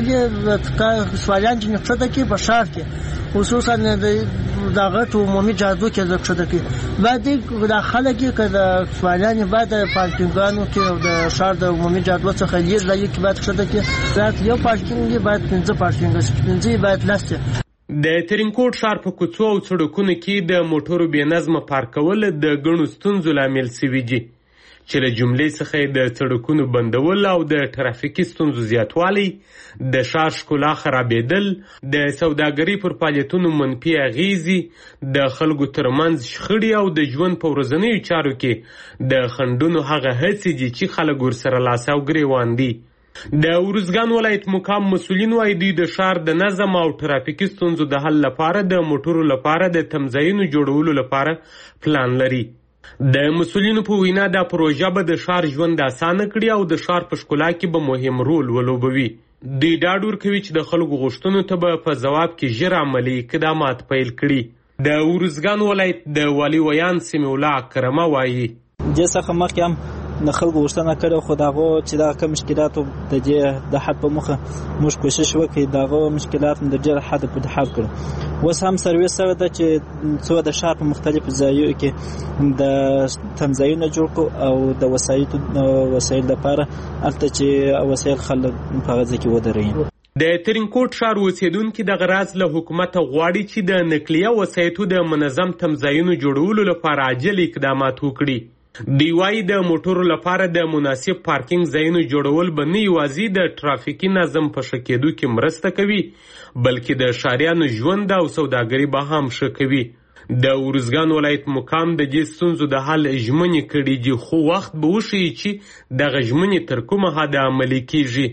ولې سوالیان چې نقطه کې په ښار کې خصوصا د غټو عمومي جادو کې د ښه کې بعد د خلک کې د سوالیان بعد پارکینګانو کې او د ښار د عمومي جادو څخه لیر لای کې بعد ښه کې رات یو پارکینګ بعد پنځه پارکینګ پنځه بعد لاسته. د ترینکوټ ښار په کوڅو او سړکونو کې د موټرو بېنظمه پارکول د ګڼو ستونزو لامل سوي دي، چې له جملې څخه د سړکونو بندول او د ټرافیکي ستونزو زیاتوالی، د ښار ښکلا خرابېدل، د سوداګرۍ پر فعالیتونو منفي اغیزې، د خلکو ترمنځ شخړې او د ژوند په ورځنیو چارو کې د خنډونو هغه هڅې دي چې خلک ورسره لاس او ګرېوان دي. د ارزګان ولایت مقام مسؤلین وايي دوی د ښار د نظم او ټرافیکي ستونزو د حل لپاره د موټرو لپاره د تمځایونو جوړولو لپاره پلان لري. د مسؤلینو په وینا دا پروژه به د ښار ژوند اسانه کړي او د ښار په ښکلا کې به مهم رول ولوبوي. دوی ډاډ ورکوي چې د خلکو غوښتنو ته به په ځواب کې ژر عملي اقدامات پیل کړي. د ارزګان ولایت د والي ویان سمیع الله اکرمه وایي دې څخه مخکې هم د خلکو غوښتنه کړې، خو دغه چې دغه کوم مشکلاتو د دې د حل په موخه موږ کوشش وکړو دغه مشکلات د ډېر حد په حل کړو. اوس هم سرویس سره ده چې څو د ښار په مختلفو ځایونو کې د تمځایونه جوړ کړو او د وسایطو وسایل لپاره هلته چې وسایل خلک په هغه ځای کې ودرېږي. د ترینکوټ ښار اوسېدونکي دغه راز له حکومته غواړي چې د نقلیه وسایطو د منظم تمځایونو جوړولو لپاره عاجل اقدامات وکړي. دوی وايي د موټرو لپاره د مناسب پارکینګ ځایونو جوړول به نه یوازې د ټرافیکي نظم په ښه کېدو کې مرسته کوي، بلکې د ښاریانو ژوند او سوداګري به هم ښه کوي. د ارزګان ولایت مقام د دې ستونزو د حل ژمنې کړي دي، خو وخت به وښیي چې دغه ژمنې تر کومه حده عملي کیږي.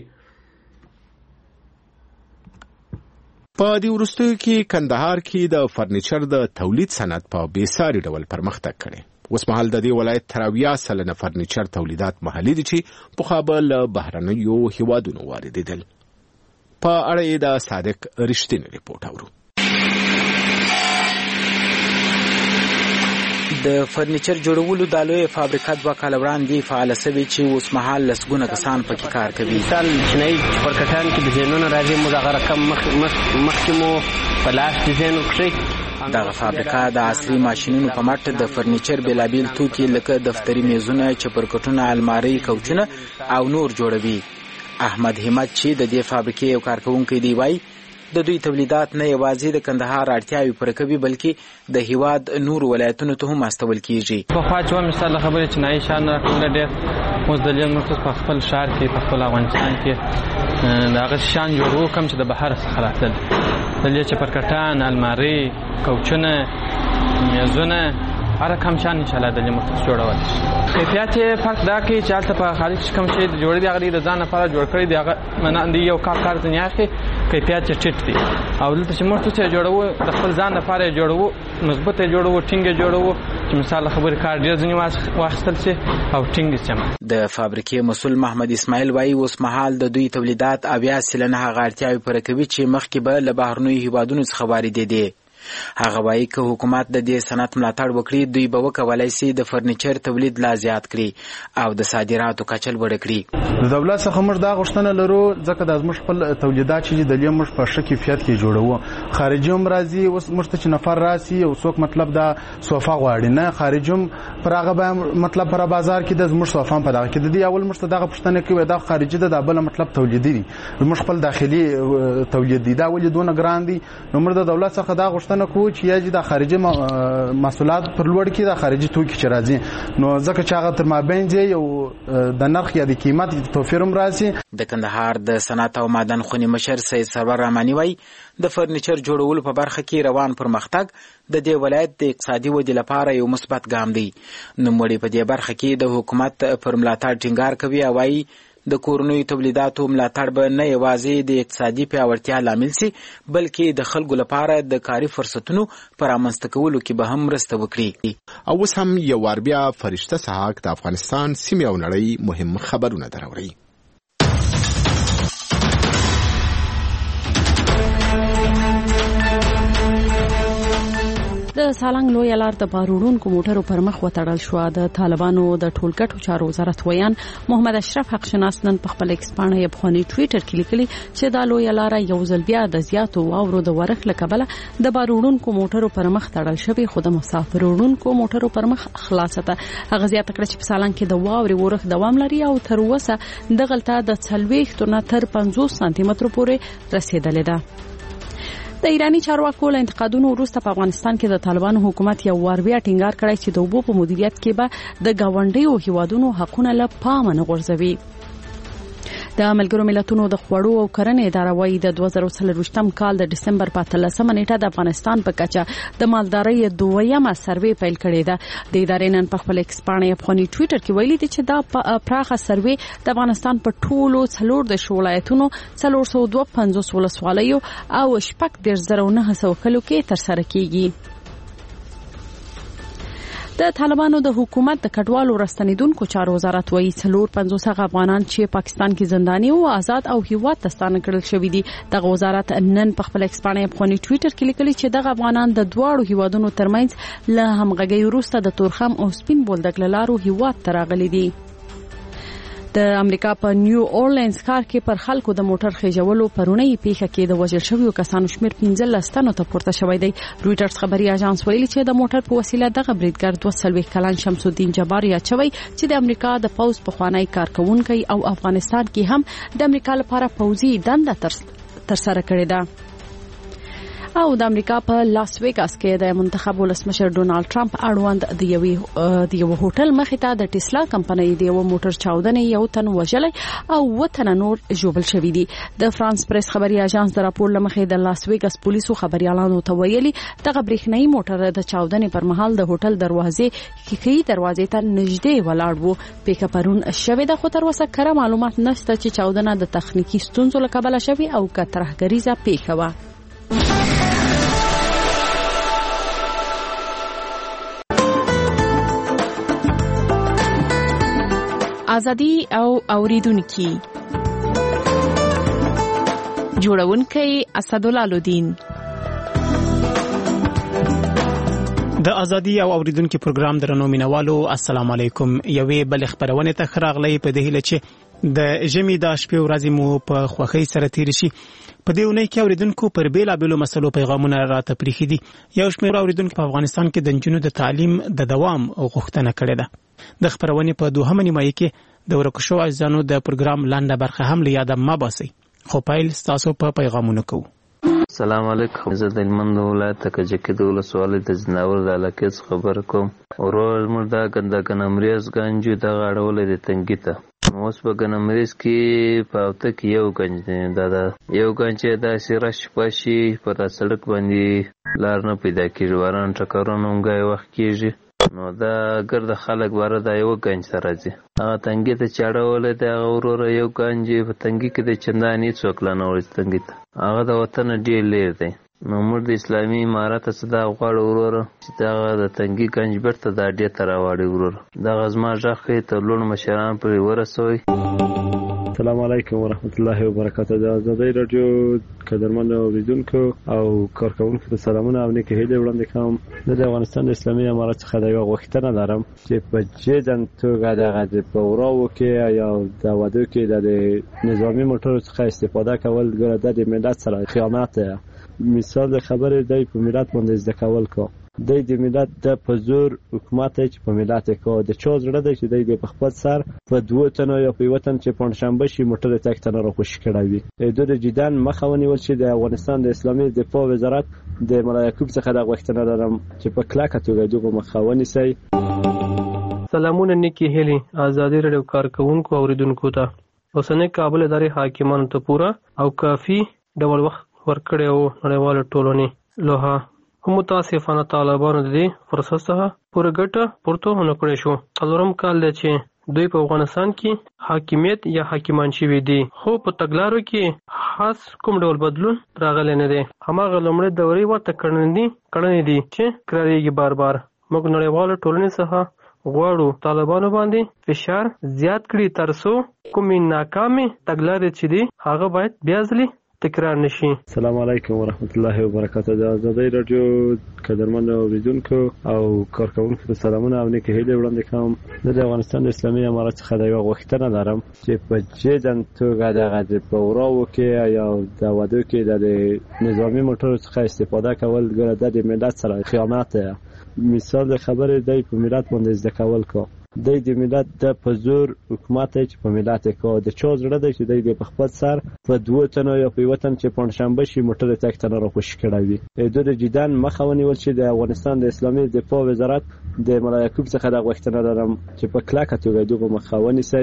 په دې وروستیو کې کندهار کې د فرنیچر د تولید صنعت په بېساري ډول پرمختګ کړی. اوس مهال د دې ولایت تر اویا سلنه فرنیچر تولیدات محلي دي چې پخوا به له بهرنیو هیوادونو واردېدل. په اړه یې د صادق رښتینی ریپورټ اورو. د فرنیچر جوړولو د لوی فابریکه دوه کاله وړاندې فعاله شوې چې اوس مهال لسګونه کسان پکې کار کوي. مثال چینایي فرکټان کې ډیزاینونه راځي، موږ هغه رقم مخکې مو په لاس ډیزاین وکړئ. دغه فابریکه د عصري ماشینونو په مټ د فرنیچر بېلابېل توکي لکه دفتري میزونه، چپرکټونه، المارۍ، کوچونه او نور جوړوي. احمد همت چې د دې فابریکې یو کارکوونکی دی وایي د دوی تولیدات نه یوازې د کندهار اړتیاوې پوره کوي بلکې د هیواد نورو ولایتونو ته هم استول کیږي. پخوا چې مثال خبرې چینایي شیان راټوله ډېر، اوس دلیل موږ په خپل ښار کې په خپل افغانستان کې د هغه شیان جوړوو کوم چې د بهر څخه راتلل، دلیل چپرکټان، المارۍ، کوچونه، میزونه، هر کوم شان انشاءالله دلیل موږ جوړول. کیفیت یې فرق دا کوي چې هلته په خارج کې کوم شی جوړې دي هغه د ځان لپاره جوړ کړی دی، هغه معنا د یو کار کار ځنې اخلي کیفیت یې ټیټ دی. او دلته چې موږ څه جوړوو د خپل ځان لپاره یې جوړوو، مضبوط یې جوړوو، ټینګ یې جوړوو چې مثال خبرې کار ډېر ځنې واخیستل شي او ټینګ شي. د فابریکې مسؤل محمد اسماعیل وایي اوس مهال د دوی تولیدات اویا سلنه هغه اړتیاوې پوره کوي چې مخکې به له بهرنیو هیوادونو څخه واردېدې. هغه وایي که حکومت د دې صنعت ملاتړ وکړي دوی به وکولای شي د فرنیچر تولید لا زیات کړي او د صادراتو کچه لوړه کړي. د دولت څخه موږ دا غوښتنه لرو ځکه د موږ خپل تولیدات چې د لیم موږ په ښه کیفیت کې جوړوو. خارجي هم راځي اوس موږ ته چې نفر راسي او څوک مطلب دا صوفه غواړي نه خارجي هم پر هغه به مطلب پر بازار کې د موږ صوفه په دغه کې د دې اول موږ ته دغه پښتنه کوي دا خارجي د بل مطلب تولیدي دي موږ خپل داخلي تولید دي دا ولې دونه ګران دي نو موږ د دولت څخه دا غوښتنه کوو چې یې د خارجي محصولات پر لوړ کې د خارجي توکي چې راځي نو ځکه چې هغه تر مابین دی یو د نرخ یا د قیمت توفیر هم راځي. د کندهار د صنعت او معدن خونې مشر سید سرور رحماني وایي د فرنیچر جوړولو په برخه کې روان پرمختګ د دې ولایت د اقتصادي ودې لپاره یو مثبت ګام دی. نوموړي په دې برخه کې د حکومت پر ملاتړ ټینګار کوي او وایي د کورنیو تولیداتو ملاتړ به نه یوازې د اقتصادي پیاوړتیا لامل شي بلکې د خلکو لپاره د کاري فرصتونو پر رامنځته کولو کې به هم مرسته وکړي. او اوس هم یو وار بیا فرشته سحاق د افغانستان سیمې او نړۍ مهم خبرونه دراوړي. د سالنګ لویه لار د بارونکو موټرو پر مخ وتړل شو. د طالبانو د ټولګټو چارو وزارت ویان محمد اشرف حق شناس نن په خپل ایکس پاڼه یې په ټوئیټر کې لیکلي چې دا لویه لار یو ځل بیا د زیاتو واورو د ورخ لکبله د بارونکو موټرو پر مخ تړل شوی خو د مسافرونکو موټرو پر مخ خلاصه ده. هغه زیاته کړه چې په سالنګ کې د واوري ورخ دوام لري او تر اوسه د غلطه د څلوېښت نه تر پنځوس سانتي مترو پورې رسیدلې ده. د ایرانی چارواکو له انتقادونو وروسته په افغانستان کې د طالبانو حکومت یو وار بیا ټینګار کړی چې د اوبو په مدیریت کې به د گاونډیو هیوادونو حقونه له پامه نه غورځوي. د ملګرو ملتونو د خوړو او کرنې اداره وايي د دوه زره څلرویشتم کال د ډسمبر په اتلسمه نیټه د افغانستان په کچه د مالدارۍ دویمه سروې پیل کړې ده. د ادارې نن په خپل ایکس پاڼه افغاني ټوئیټر کې ویلي دي چې دا پراخه سروې د افغانستان په ټولو څلور د ولایتونو څلور سوه دوه پنځوس ولسوالیو او شپږ دېرش زره نهه سوه کلو کې ترسره کیږي. د طالبانو د حکومت د کډوالو راستنیدونکو چارو وزارت وایي څلور پنځوس افغانان چې پاکستان کې زنداني او آزاد او هیواد ته ستانه کړل شوی دي. دغه وزارت نن په خپل ایکس پاڼه افغاني ټوئیټر کې لیکلي چې دغه افغانان د دواړو هیوادونو ترمنځ له همغږي وروسته د تورخم او سپین بولدک لارو هیواد ته راغلي دي. د امریکا په نیو اورلینز ښار کې پر خلکو د موټر خېجولو پرونی پیښه کې د وژل شویو کسانو شمېر پنځلس تنو ته پورته شوی دی. رويټرز خبري اژانس ویلي چې د موټر په وسیله دغه بریدګر دوه څلوېښت کلن شمس الدین جبار یاچوي چې د امریکا د پوز پخوانی کارکونکي او افغانستان کې هم د امریکا لپاره پوزي دنده تر سره کړې ده. او د امریکا په لاس ویګاس کې د منتخب ولسمشر ډونالد ټرمپ اړوند د یوې د یو هوټل مخې ته د ټسلا کمپنۍ د یو موټر چاودنې یو تن وژلای او وتن نور ژوبل شوی دي. د فرانس پریس خبري اژانس د راپور لمخې د لاس ویګاس پولیسو خبريالانو ته ویلي دغه برېښنايي موټر د چاودنې پر مهال د هوټل دروازې کیکي دروازې ته نږدې ولاړ وو. پیښه پرون شوې ده خو تر اوسه کره معلومات نشته چې چاودنه د تخنیکی ستونزو له کبله شوې او که ترهګریزه پیښه وه. ازادي او اوریدونکو جوړونکي اسدالله لودین د ازادي او اوریدونکو پروګرام درنو مینوالو السلام علیکم. یوې بل خبرونه ته خراغلی په دې هله چې د جمی د شپې ورځې مو په خوخي سره تیر شي. په دې ونې کې اوریدونکو پر بیل ابلو مسلو پیغامونه راته پریخي دي. یو شمېر اوریدونکو په افغانستان کې د جنونو د تعلیم د دوام غوښتنه کړې ده. د خبرونه په دوهمه نیمایي کې د ورکشو اجزانو د پروګرام لاندې برخه هم لیاده ما باسي. خو پایل تاسو په پیغامونو کو. السلام علیکم. زه د هلمند ولایت کجکي د ولسوالۍ د ځناور د علاقې څخه خبره کوم. ورور زموږ دا ګنده ګنمریز ګنجو دغه اړولی دی تنګي ته. نو اوس په ګنمریز کې په هفته کې یو ګنج دی. دا دا یو ګنج چې داسې رش پشي په دا سړک باندې لار نه پیدا کېږي. باران ټکرونه هم ګای وخت کېږي. نو دا ګرد خلک باره دا یو ګنج ته راځي. هغه تنګي ته چې اړولی دی هغه وروره یو ګنج په تنګي کې د چندان هېڅوک لا نه وړي تنګي ته. هغه د وطن ډېر لیر دی. نو موږ د اسلامي امارت څخه دا غواړو وروره چې دغه د تنګي ګنج بیرته دا اډې ته راوړي وروره. دغه زما غږ ښایي تر لوړ مشران پورې ورسوئ. السلام علیکم ورحمت الله وبرکاته. د آزادۍ رادیو قدرمن اوریدونکو او کارکونکو ته سلامونه او نیکه هیلې وړاندې کوم. زه د افغانستان د اسلامي امارت څخه د یو غوښتنه لرم چې په جدن توګه دغه د پوراو کې یا د وادو کې د نظامی موټرو څخه استفاده کول ګره د ملت سره خیانت دی. مثال خبرې دی په ملت باندې زده کول کو د دې ملت د پزور حکومت چې په ملت کو د چا زړه دی چې د په خپل سر په دوه تنو یا په وطن چې پنځشنبه شي موټر تک تن را خوش کړوي. د جدان مخاوني ول چې د افغانستان د اسلامي دفاع وزارت د ملایکوب څخه د غوښتنه لرم چې په کلاکه توګه دغه مخاوني سي. سلامونه نیکی هلي آزادي رادیو کارکونکو اوریدونکو ته اوسنۍ کابل ادارې حاکمانو ته پورا او کافي ډول وخت ورکړی او نړیوال ټولنې لوها هم متاسفانه طالبانو د دې فرصت څخه پوره ګټه پورته ونه کړی شو. څلورم کال دی چې دوی په افغانستان کې حاکمیت یا حاکمان شوي دي، خو په تګلارو کې خاص کوم ډول بدلون راغلی نه دی. هماغه لومړۍ دورې ورته کړنې دي چې کرارېږي بار بار. موږ نړیوالو ټولنې څخه غواړو طالبانو باندې فشار زیات کړي ترڅو کومې ناکامې تګلارې چې دي هغه باید بیا ځلې تکرار نشي. السلام علیکم ورحمت الله وبرکاته. د آزادۍ رادیو قدرمن اوریدونکو او کارکونکو ته سلامونه او نیکه هیلې وړاندې کوم. زه د افغانستان د اسلامي امارت څخه د یو غوښتنه لرم چې په جدن توګه دغه د پوراو کې یا د وادو کې د نظامی موټرو څخه استفاده کول ګره د ملت سره خیانت دی. مثال خبرې دی په ملت باندې زده کول کو د دې ملت د پزور حکومت چې په ملت کو د چا زړه دی چې د په خپل سر په دوه تنو یا په وطن چې پنځشنبه شي موټر تک تن را خوش کړوي. د جدان مخاوني ول چې د افغانستان د اسلامي دفاع وزارت د ملایکوب څخه د غوښتنه لرم چې په کلاکه توګه دغه مخاوني سي.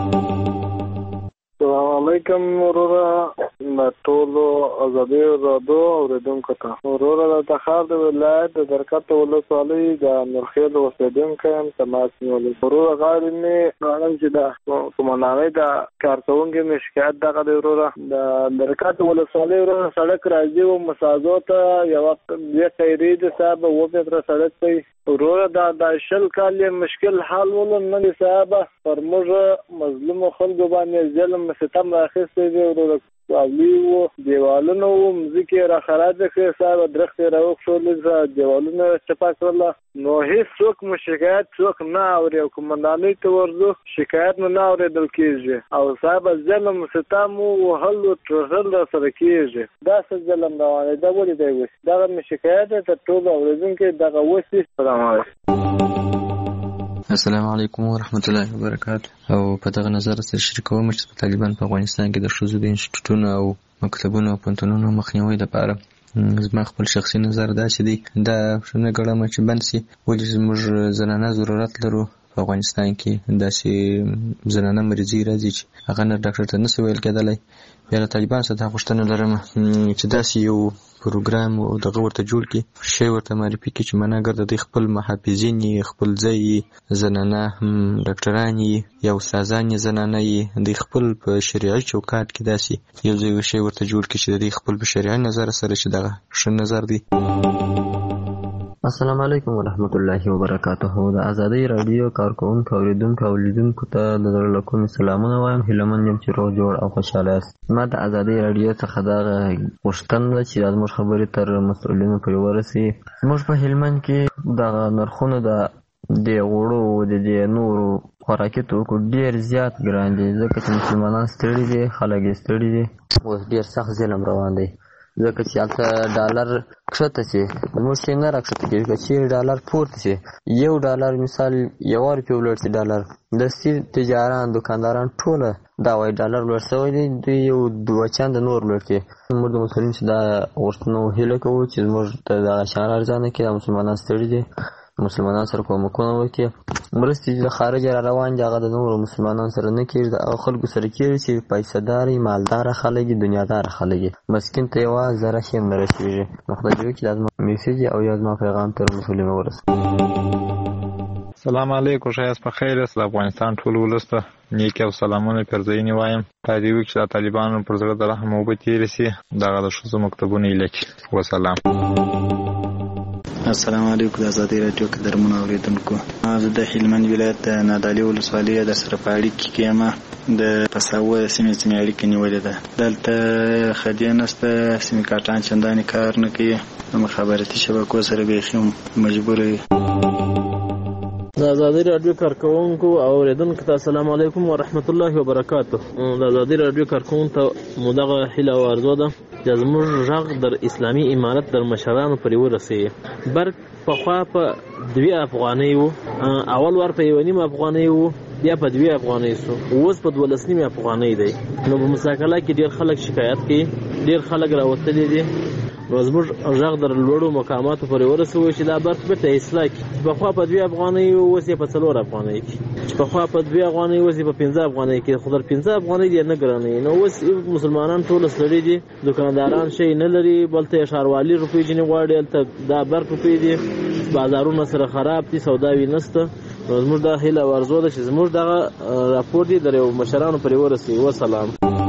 السلام علیکم وروره ټولو آزادي رادیو اوریدونکو ته. وروره د تخار د ولایت د درکت ولسوالۍ د نورخیل اوسیدونکی یم تماس نیولی. وروره غواړم مې غواړم چې د کومناغۍ د کارکوونکي مې شکایت دغه دی. وروره د درکت ولسوالۍ وروره سړک راځي و مساځو ته یوه دوې قیرې دي صاحبه اووه متره سړک دی. وروره دا د شل کال یې مشکل حل ولو نه دی صاحبه. پر موږ مظلومو خلکو باندې ظلم ستم راخیستی دی. وروره اولی و دیوالونه و مځکې را خرابې کړې صاحبه، درختې راوښولې، دیوالونه چپه کړله. نو هېڅ څوک مو شکایت څوک نه اوري او قومندانۍ ته ورځو شکایت مو نه اورېدل کېږي. او صاحبه ظلم ستم وهل و ټرخل را سره کېږي. دا څه ظلم روان دی؟ دا ولې دی وسي؟ دغه مې شکایت دی تر ټولو اورېدونکي دغه وسي. سلام علیکم. السلام علیکم ورحمت الله وبرکاته. او په دغه نظر سره شریکوم چې طالبان په افغانستان کې د ښځو د انسټیټوټونو او مکتبونو او پوهنتونونو مخنیوي لپاره زما خپل شخصي نظر دا چې دی دا نه ګڼم چې بند سي. ولې زموږ زنانه ضرورت لرو په افغانستان کې داسې زنانه مریضي راځي چې هغه نه ډاکټر ته نسي ویل کېدلی. بیا له طالبان څخه دا غوښتنه لرم چې داسې یو پروګرام او دغه ورته جوړ کړي، شی ورته معرفي کړي چې معناګر د دوی خپل محافظین یې، خپلځی یې، زنانه ډاکټران یې یا استادان یې زنانه یې، دوی خپل په شریعي چوکاټ کې داسې یو ځای شی ورته جوړ کړي چې د دوی خپل په شریعي نظر سره چې دغه ښه نظر دی. السلام علیکم ورحمت الله وبرکاته. د آزادۍ رادیو کارکونکو اوریدونکو او لیدونکو ته د زړه له کومې سلامونه وایم. هیله مند یم چې روغ جوړ او خوشحاله یاست. ما د آزادۍ رادیو څخه دغه غوښتنه ده چې زموږ خبرې تر مسؤلینو پورې ورسي. زموږ په هلمند کې دغه نرخونه د دې غوړو د دې نورو خوراکي توکو ډېر زیات ګران دي، ځکه چې مسلمانان ستړي دي، خلک یې ستړي دي. اوس ډېر سخت ظلم روان دی، ځکه چې هلته ډالر کښته شي زموږ شی نه راکښته کېږي. که چیرې ډالر پورته شي، یو ډالر مثال یوه روپۍ ولوړ شي ډالر، دستي تجاران دوکانداران ټوله دا وایي ډالر لوړ شوی دی، دوی یو دوه چنده نور لوړ کړي. موږ د مسلمین چې دا غوښتنه هیله کوو چې زموږ د دغه شیان ارزانه کړي. دا مسلمانان ستړي دي، مسلمانان سره کومکونه وکړي. مرستې چې د خارج را روان دي هغه د نورو مسلمانانو سره نه کېږي، د هغه خلکو سره کېږي چې پیسه داري مالداره خلک دي، دنیاداره خلک دي. مسکین ته یوه ذره شی هم نه رسېږي. نو خدای دې وکړي دا زما میسیج او یا زما پیغام تر مسؤلینو ورسوي. سلام علیکم، ښایست په خیر یاست. د افغانستان ټول ولس ته نیکې او سلامونه پرځینې وایم. خدای دې وکړي چې د طالبانو پر زړه د رحم اوبه تېرې سي، دغه د ښځو مکتبونه یې لکي. وسلام. السلام علیکم. د ازادي رادیو قدرمنو اوریدونکو، زه د هلمند ولایت د نادعلي ولسوالۍ د سره په اړیکه کې یم. د پساوه سیمې سیمې اړیکه نیولې ده. دلته خدیه نشته، سیمې کاټان چندانې کار نه کوي، د مخابراتي شبکو سره بیخي مجبور وي. د ازادي رادیو کارکونکو او اوریدونکو ته السلام علیکم ورحمت الله وبرکاته. د ازادي رادیو کارکونکو ته مدغه هیله او ارزو ده چې زموږ غږ در اسلامي امارت در مشرانو پورې ورسیږي. برق پخوا په دوی افغانۍ وو، اول وار په یو نیم افغانۍ وو، بیا په دوی افغانۍ سو، اوس په دولس نیم افغانۍ دی. نو په مساکله کې ډیر خلک شکایت کوي، ډیر خلک راوتلي دي. نو زموږ غږ در لوړو مقاماتو پورې ورسوي چې دا برق بیرته اصلاح کړي. چې پخوا په دوی افغانۍ وو، اوس یې په څلور افغانۍ کې. چې پخوا په دوی افغانۍ وو، اوس یې په پنځه افغانۍ کې. خو در پنځه افغانۍ ډېر نه ګرانوي. نو اوس مسلمانان ټول ستړي دي، دوکانداران شی نه لري، بلته یې ښاروالي روپۍ ځینې غواړي، هلته دا برق روپۍ دي، بازارونه سره خراب دي، سوداوي نشته. نو زموږ دا هیله او ارزو ده چې زموږ دغه راپور دي در یو مشرانو پورې ورسوي. وسلام.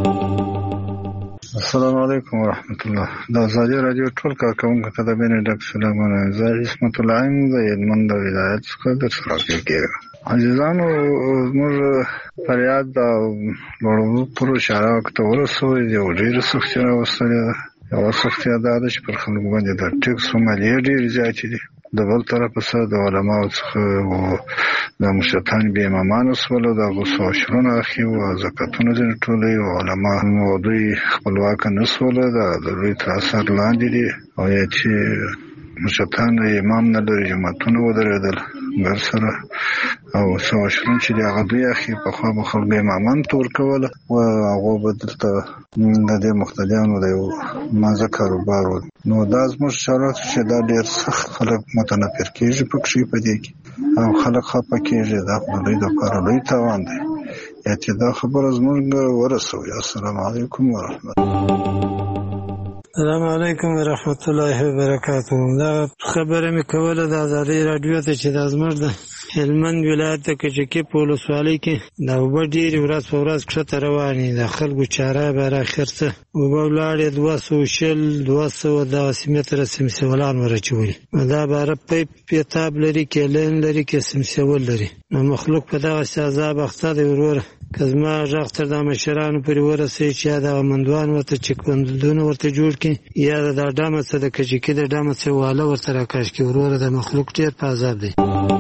السلام علیکم ورحمت الله. د ازادي رادیو ټول کارکونکو ته د بین ډک سلامونه. زه عصمت الله یم د هلمند ولایت څخه درس راکوم. عزیزانو، زموږ فریاد د لوړو پرو اشاره ته ورسوي. یو ډېره سختي راوستلې ده. یوه سختي دا ده چې پر خلکو باندې د ټکس مالیې ډېرې زیاتې دي. د بل طرف څخه د علماو څخه د مشرتان بې امامانو سول، د غوثو عشرونه اخي او زکاتونه ځینې ټولوي او علما او دوی خپلواکه نه سوله، د دوی تر اثر لاندې دي. او یا چې مشرتان امام نه لري، جماعتونه ودرېدل ګر سره او څو عشرون چې د هغه دوی اخي پخوا به خلکو امامان ته ورکوله و هغو به دلته د دې مقتدیانو د یو مازه کاروبار و. نو دا زموږ شرایط چې دا ډېر سخت خلک متنفر کېږي پکښې په دې کې او خلک خفه کېږي. دا خو د دوی دپاره لوی تاوان دی. یا چې دا خبره زموږ ورسوي. السلام علیکم ورحمت الله. السلام علیکم ورحمت الله وبرکاته. دا خبره مې کوله د ازادي رادیو ته چې دا زموږ د هلمند ولایت د کجکي په ولسوالۍ کې دا اوبه ډېرې ورځ په ورځ کښته روانې. د خلکو چاره بر اخر څه اوبه ولاړې دوه سوه شل دوه سوه دغه سیمې ته سمسیولان ورچولي. دا باره پیپ پیتاب لري، کیلین لري، کې سمسیول لري. نو مخلوق په دغسې عذاب اخته دی. وروره که زما غږ تر دا مشرانو پورې ورسوي چې یا دغه مندوان ورته چکبندونه ورته جوړ کړي، یا د دا ډمه څه د کجکي د ډمه څه واله ورته راکش کړي. وروره د مخلوق ډېر په عذاب دی.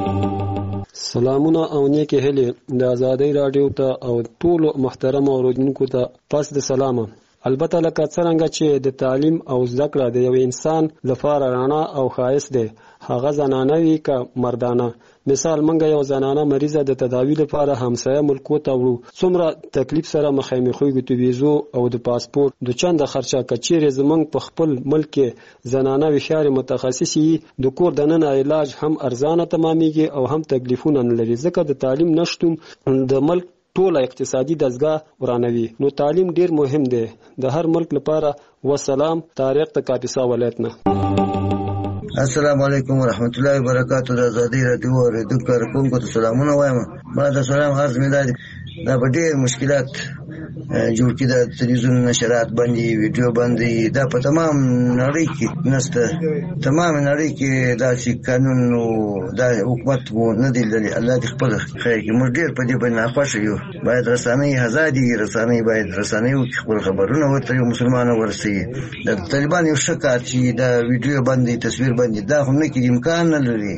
سلامونه او نیکې هیلې د ازادۍ راډیو ته او ټولو محترم اوریدونکو ته پس د سلامه. البته لکه څرنګه چې د تعلیم او زده کړه د یو انسان لپاره رڼا او ښایست دی، هغه زنانه وي که مردانه. مثال منګه یو زنانه مریضه د تداوی لپاره همسایه ملکو ته وړو، څومره تکلیف سره مخامخ کېږو. د ویزو او د پاسپورت د چنده خرچه کچېرې زمونږ په خپل ملک کې زنانه وښارې متخصصي د کور دننه علاج هم ارزانه تمامېږي او هم تکلیفونه نه لري، ځکه د تعلیم نشتون د ملک ټوله اقتصادي دستګاه ورانوي. نو تعلیم ډیر مهم دی د هر ملک لپاره. وسلام. طارق د کاپیسا ولایت نه. السلام علیکم ورحمت الله وبرکاته. د ازادي رادیو اوریدونکو کارکونکو ته سلامونه وایم. ما د سلام عرض مې دا دا په ډېر مشکلات جوړ کړي. د تلویزیون نشرات باندې ویډیو باندې دا په تمام نړۍ کې نشته. تمام نړۍ کې داسې قانون او دا حکومت وو نه دی لري. الله دې خپل خیر کړي. موږ ډېر په دې باندې ناخوښه یو. باید رسنۍ ازادي رسنۍ باید رسنۍ وکړي، خپل خبرونه ورته یو مسلمان ورسوي. د طالبان یو ښه کار چې دا ویډیو باندې تصویر باندې دا خو نه کېږي، امکان نه لري.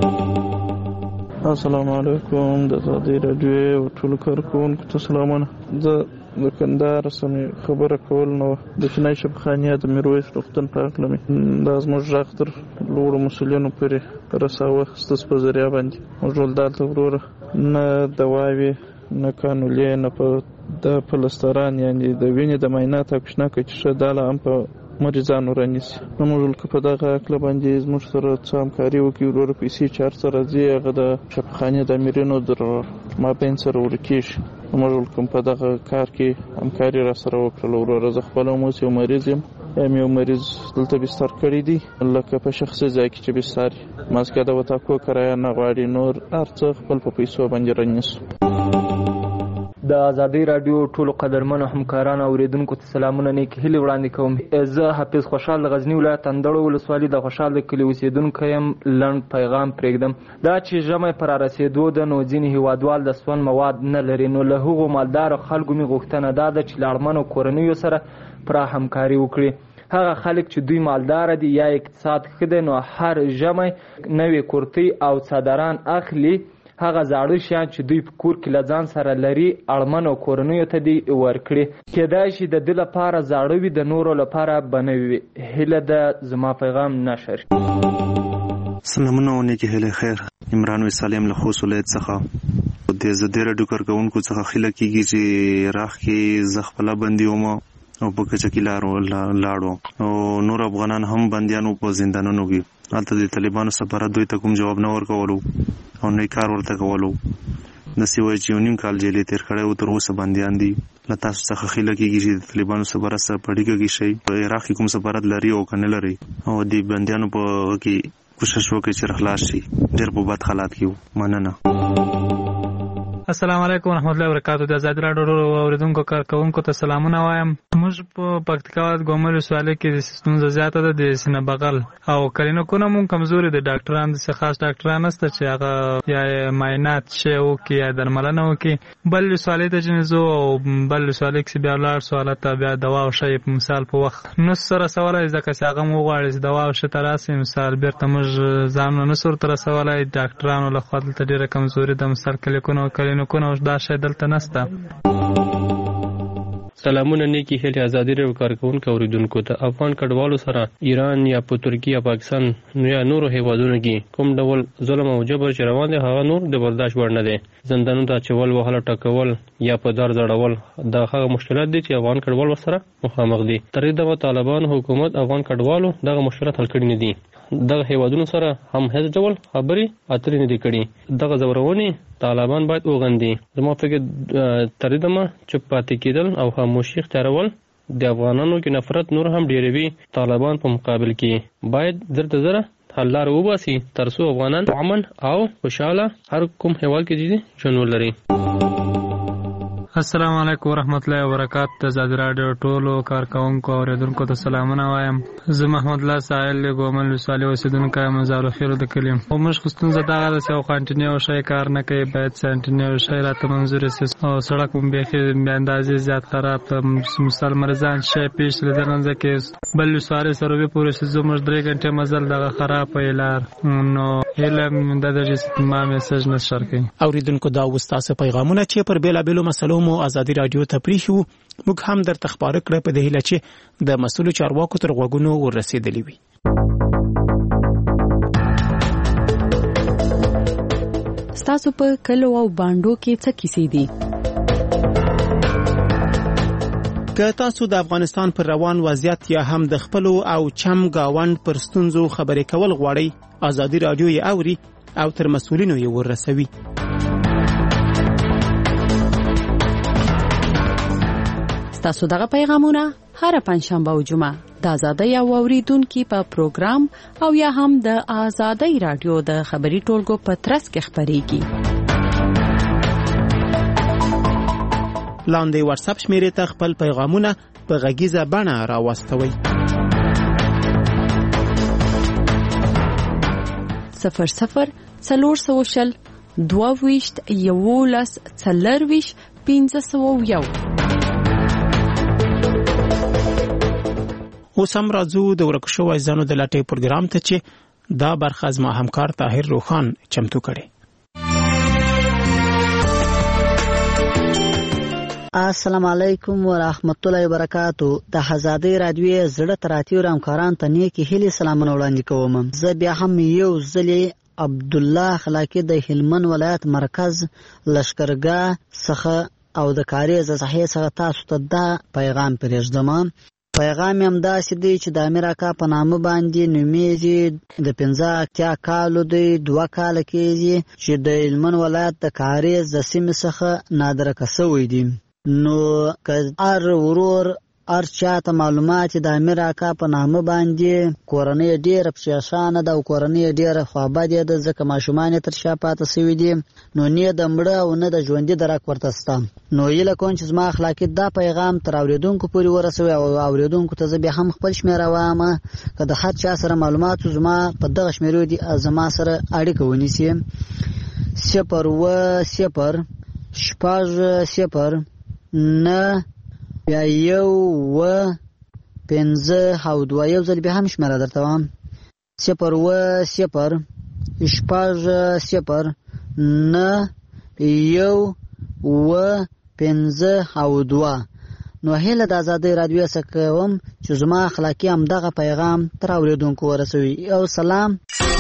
السلام علیکم. د ازادي رادیو ټولو کارکونکو ته سلامونه. زه د کندهار سمې خبره کول نو د چینای شبخانیه د میرویس روغتون په هکله مې دا زموږ غږ تر لوړو مسؤلینو پورې رساوه ستاسو په ذریعه باندې. موږ ول دلته وروره نه دواوې نه کانولې نه په د پلستران یعنې د وینې د معاینات او کشناکه چې ښه دا له هم په مریضانو رانیسي. نو موږ ول که په دغه هکله باندې زموږ سره څه همکاري وکړي، وروره پیسې چې هر څه راځي هغه د شفاخانې د امیرینو در مابین سره ورکېږي. موږ ول کوم په دغه کار کې همکاري را سره وکړله. وروره زه خپله هم اوس یو مریض یم، یم یو مریض دلته بستر کړی دی، لکه په شخصي ځای کې چې بستر ماسکه د وتاکو کرایه نه غواړي، نور هر څه خپل په پیسو باندې رانیسو. د ازادۍ رادیو ټولو قدرمنو همکارانو اوریدونکو ته سلامونه نیک هیلې وړاندې کوم. زه حافظ خوشحال د غزني ولایت اندړو ولسوالي د خوشحال د کلي اوسېدونکی یم. لنډ پیغام پرېږدم. دا چې ژمی پر رارسېدو ده نو ځینې هیوادوال د سون مواد نه لري، نو له هغو مالدارو خلکو مې غوښتنه دا ده چې له اړمنو کورنیو سره پوره همکاري وکړي. هغه خلک چې دوی مالدار دي یا اقتصاد ښه دی نو هر ژمی نوې کورتۍ او څادران اخلي. هغه زاړه شیان چې دوی په کور کې له ځان سره لري اړمنو کورنیو ته دي ورکړي. کیدای شي د ده لپاره زاړه وي، د نورو لپاره به نوي وي. هیله ده زما پیغام نشر. سلامونه او نیکې هیلې خیر. عمران وصالي یم له خوست ولایت څخه. د ازادۍ راډیو کارکوونکو څخه هیله کېږي چې راخ کې زه خپله بندي وم او په کچه کې لاړو او نور افغانان هم بندیانو په زندانونو کې. هلته د طالبانو سفارت دوی ته کوم جواب نه ورکولو او نه کار ورته کولو. داسې وایي چې یو نیم کال جیل یې تېر کړی و، تر اوسه بندیان دي. له تاسو څخه هیله کېږي چې د طالبانو سفارت سره په اړیکه کې شئ، په عراق کې کوم سفارت لري او که نه لري، او د بندیانو په کې کوشش وکړئ چې خلاص شي. ډېر په بد حالات کې وو. مننه. السلام علیکم ورحمۃ اللہ وبرکاتہ. د ازادۍ راډیو اوریدونکو کارکوونکو ته سلامونه وایم. موږ په پکتیکا ولایت ګومل ولسوالۍ کې د ستونزه زیاته ده د سینه بغل او کلینیکونه مونږ کمزوري دي. ډاکټران داسې خاص ډاکټران نشته چې هغه یا معاینات شی وکړي یا درملنه وکړي. بل ولسوالۍ ته چې ځو او بل ولسوالۍ کې بیا ولاړ سو هلته بیا دوا او شی په مثال په وخت نه سره رسولی، ځکه چې هغه مو غواړي چې دوا او شی ته راسي مثال بیرته موږ ځانونه نه سو ورته رسولی. ډاکټرانو له خوا دلته ډېره کمزوري ده. مثال کلینیکونه او کلینیکونه اوس دا شی دلته نشته. سلامونه نیکی هیلې ازادۍ راډیو کارکوونکو اوریدونکو ته. افغان کډوالو سره ایران یا په ترکیه یا پاکستان یا نورو هیوادونو کې کوم ډول ظلم او جبر چې روان دی هغه نور د برداشت وړ نه دی. زندانونو ته اچول، وهل، ټکول یا په دار ځړول دا هغه مشکلات دي چې افغان کډوال ورسره مخامخ دي. تر دې دمه طالبان حکومت افغان کډوالو دغه مشکلات حل کړي نه دي. دغه هیوادونو سره هم هیڅ ډول خبرې اترې نه دي کړي. دغه ځورونې طالبان باید وغندي. زما فکر تر دې دمه چوپ پاتې کېدل او خاموشي اختیارول د افغانانو کې نفرت نور هم ډېروي. طالبان په مقابل کې باید زر تر زره حل لاره وباسي تر څو افغانان امن او خوشحاله هر کوم هیواد کې ژوند ولري. السلام علیکم ورحمۃ اللہ وبرکاتہ. د ازادۍ راډیو ټولو کارکوونکو اوریدونکو ته سلامونه وایم. زه محمد الله ساحل ګومل ولسوالۍ اوسېدونکی یم، زارو خیرو د کلي یم. خو موږ خو ستونزه دغه ده چې یو کانټینیو شی کار نه کوي، باید سانټینیو شی راته منظور شي. او سړک هم بیخي بې اندازې زیات خراب ده. مثال مریضان شی پیش له دغه ځکه بل ولسوالۍ سروبي پورې چې زموږ درې غنټې مزل دغه خراب وي لار. نو هیله مې ده چې ما میسج نشر کوي. اوریدونکو دا وستاسو پیغامونه چې پر بیلابېلو مسلو مو ازادۍ راډیو ته پریښو، موږ هم درته خبره کړه په دې هیله چې د مسؤلو چارواکو تر غوږونو ورسېدلې وي. ستاسو په کلو او باندو کې څه کیسې دي؟ که تاسو د افغانستان پر روان وضعیت یا هم د خپلو او چم گاوند پر ستونزو خبرې کول غواړئ، ازادۍ راډیو یې اوري او تر مسؤلینو یې ورسوي. تاسو دغه پیغامونه هر پنځشنبه او جمعه د ازادۍ او اوریدونکو په پروګرام او یا هم د ازادۍ راډیو د خبري ټولګو په ترڅ کې خبريږي. لاندې واتس اپ شمیرې ته خپل پیغامونه په غږیزه بڼه راوستوئ. صفر صفر څلور سوه شل دوه ویشت یولس څلرویشت پنځه سوه یو. اوس هم راځو د ورک شوو ځانو د لټۍ پروګرام ته چې دا برخه زما همکار طاهر روخان چمتو کړي. السلام علیکم ورحمت الله وبرکاتو. د ازادۍ راډیو زړه تراتیو همکاران ته نیکی هیلې سلامونه وړاندې کوم. زه بیا هم یو ځلې عبدالله خلاقی د هلمند ولایت مرکز لشکرګاه څخه او د کاریز صحیح څخه تاسو ته دا پیغام پرېږدم. پیغام هم داسې دی چې د امیر اکا په نامه باندې نومیږي. د پنځه اتیا کالو دی، دوه کاله کېږي چې د هلمند ولایت د کاریز د سیمې څخه نادرکه شوی دی. نو که هر ورور هر چاته معلومات د امیر اکا په نامه باندې کورنۍ ډېره پریشانه ده او کورنۍ ډېره خوابدې ده ځکه ماشومان یې تر شا پاته سوي دي نو نه د مړه او نه د ژوندي درک ورته شته. نو هیله کوم چې زما اخلاقي دا پیغام تر اورېدونکو پورې ورسوي او اورېدونکو ته زه بیا هم خپل شمېره وایم که د هر چا سره معلومات زما په دغه شمېرو دي زما سره اړیکه ونیسي. صفر اوه صفر شپږ صفر نه بیا یو اوه پنځه او دوه یو ځل بیا هم شمېره درته وایم صفر اوه صفر شپږ صفر نه یو اوه پنځه او دوه. نو هیله د ازادۍ راډیو څخه کوم چې زما اخلاقي همدغه پیغام تر اورېدونکو ورسوي. او سلام.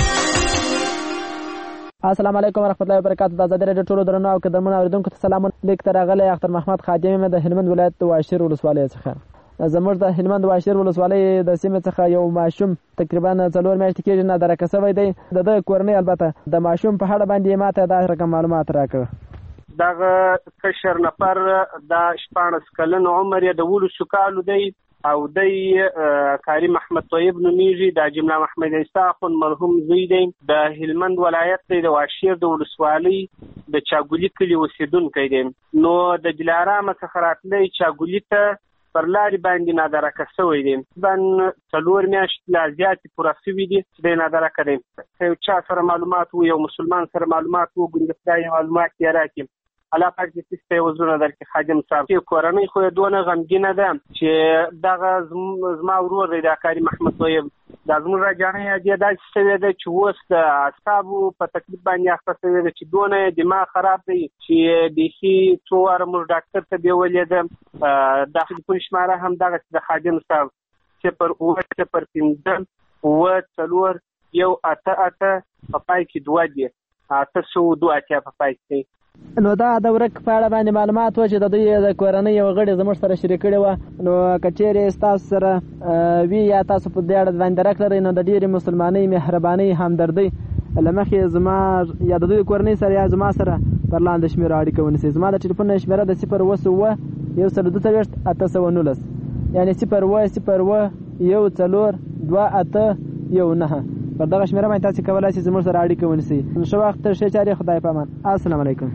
السلام علیکم ورحمت الله وبرکاتہ. د ازادۍ راډیو ټولو درنو او قدرمنو اورېدونکو ته سلام. لیک ته راغلی اختر محمد خادم د هلمند ولایت د واشیر ولسوالۍ څخه. زموږ د هلمند واشیر ولسوالۍ د سیمې څخه یو ماشوم تقریبا څلور میاشتې کېږي نادرکه شوی دی. د ده کورنۍ البته د ماشوم په اړه باندې ماته دا رقم معلومات راکړه. دغه کشر نفر د شپاړس کلن عمر یې د ولسو کالو دی او دی کاری محمد طیب نومیږي. د جمله محمد عیسی خون مرحوم زوی دی. د هلمند ولایت دی د واشیر د ولسوالۍ د چاګولي کلي اوسېدونکی دی. نو د دلارام څخه راتلی چاګولي ته پر لارې باندې نادرکه شوی دی. بن څلور میاشتې لا زیاتې پوره شوي دي چې دی نادرکه دی. یو چا سره معلومات و یو مسلمان سره معلومات و ګوندې خدای معلومات یې راکړي. الله پاک دې تاسو ته وزرونه درکړي. خادم صاحب چې کورنۍ خو یې دونه غمګینه ده چې دغه زما ورور دی د کاري محمد طیب دا زموږ راجانۍ یې داسې شوې ده چې اوس د اعصابو په تکلیف باندې اخته شوې ده چې دونه یې دماغ خراب دی چې بیخي څو واره موږ ډاکټر ته بیولې ده. د ټلیفون شماره هم دغسې د خادم صاحب صفر اوه صفر پنځه اوه څلور یو اته اته په پای کې دوه دي اته سوه دوه اتیا په پای کې. نو دا د ورک په اړه باندې معلومات و چې د دوی د کورنۍ یو غړي زموږ سره شریک کړي وه. نو که چیرې ستاسو سره وي یا تاسو په دې اړه باندې درک لرئ نو د ډېرې مسلمانۍ مهربانۍ همدردۍ له مخې زما یا د دوی کورنۍ سره یا زما سره پر لاندې شمېرو اړیکه ونیسئ. زما د ټلیفون شمېره د صفر اوه اوه یو سل دوه څلوېښت اته سوه نولس یعنې صفر اوه صفر اوه یو څلور دوه اته یو نهه. پر دغه شمېره باندې تاسې کولی شئ زموږ سره اړیکه ونیسئ. ښه وخت ښې چارې خدای په امان. السلام علیکم.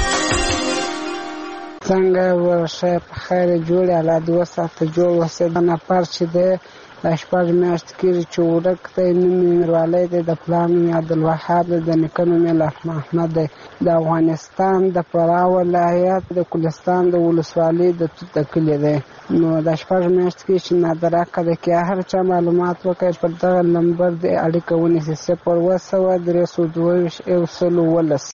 څنګه ورشه په خیر جوړ الله دوه ساعته جوړ وسه د نفر چې دی د شپږ میاشتې کېږي چې ورک دی. نوم یې میروالی دی. د پلار نوم یې عبدالوهاب دی. د نیکه نوم یې لطف محمد دی. د افغانستان د فراه ولایت د کلستان د ولسوالۍ د توت د کلي دی. نو د شپږ میاشتې کېږي چې نادرکه دی. که هر چا معلومات وکړي پر دغه نمبر دی اړیکه ونیسي صفر اوه سوه درې سوه دوه ویشت یو سل اوولس.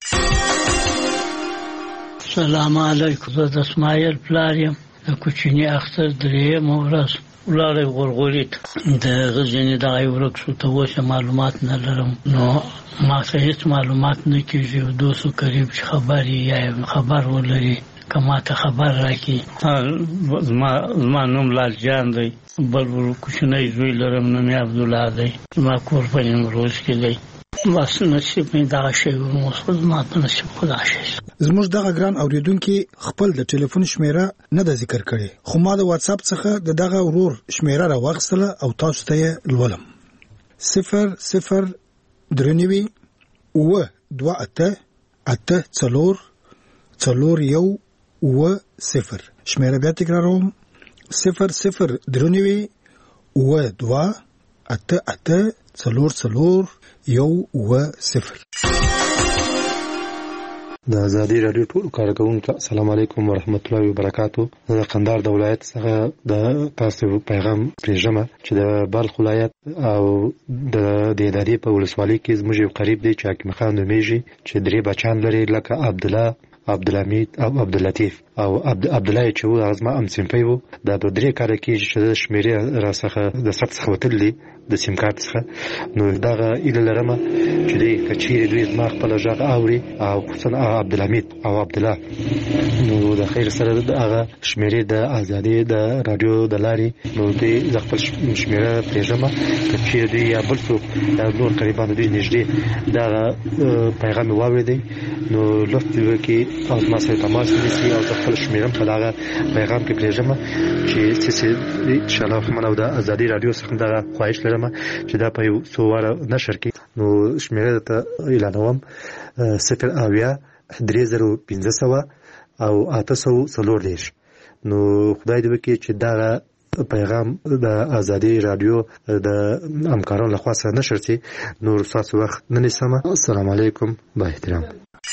سلام علیکم. زه د اسماعیل پلار یم. د کوچني اختر درېیمه ورځ ولاړی غورغوري ته د هغه ځینې دغه یې ورک شو. ته اوسه معلومات نه لرم نو ما ته هېڅ معلومات نه کېږي. یو دوست قریب چې خبر یې یا خبر ولري که ما ته خبر راکړي. زما نوم لال جان دی. بل کوچنی زوی لرم نوم یې عبدالله دی. زما کور په نیمروز کې دی. بس نصیب مې دغه شی و خو زما په نصیب خو دغه شی. زموږ دغه ګران اورېدونکي خپل د ټلیفون شمېره نه ده ذکر کړې خو ما د واتساپ څخه د دغه ورور شمېره راواخیستله او تاسو ته یې لولم. صفر صفر درې نوي اوه دوه اته اته څلور څلور یو اوه صفر. شمېره بیا تکراروم صفر صفر درې نوي اوه دوه اته اته څلور څلور یو اوه صفر. د ازادي راډیو ټول کارکونکو السلام علیکم ورحمت الله وبرکاتو. د قندهار د ولایت څخه د تاسو پیغام پېژنم چې د بلخ ولایت او د ادارې په ولسوالۍ کې زموږ یو قریب دی چې حکیم خان نومیږي چې درې بچان لري لکه عبدالله عبدالحمید او عبداللطیف او عبدالله چې و زما ام صنفي و. دا په درې کاله کې چې د شمیرې را څخه د سخت څخه وتلي د سیم کارت څخه. نو دغه ایله لرم چې دوی کچېرې دوی زما خپله غږ اوري او خصوصا عبدالحمید او عبدالله نو د خیر سره د هغه شمېرې د ازادۍ د راډیو د لارې نو دوی زه خپل شمېره پرېږدم کچېرې دوی یا بل څوک یا نور قریبان دوی نږدې دغه پیغام مې واورېدی نو لطف دې وکړي او زما سره تماس ونیسي او زه خپل شمېره په دغه پیغام کې پرېږدم چې څه انشاءالله رحمن او د ازادۍ راډیو څخه دغه خواهش لرم چې دا په یو څو واره نشر کړي. نو شمېره درته اعلانوم صفر اویا درې زره پنځه سوه او اته سوه څلور دېرش. نو خدای دې وکړي چې دغه پیغام د ازادۍ راډیو د همکارانو لخوا سره نشر شي. نور ستاسو وخت نه نیسم. السلام علیکم با احترام.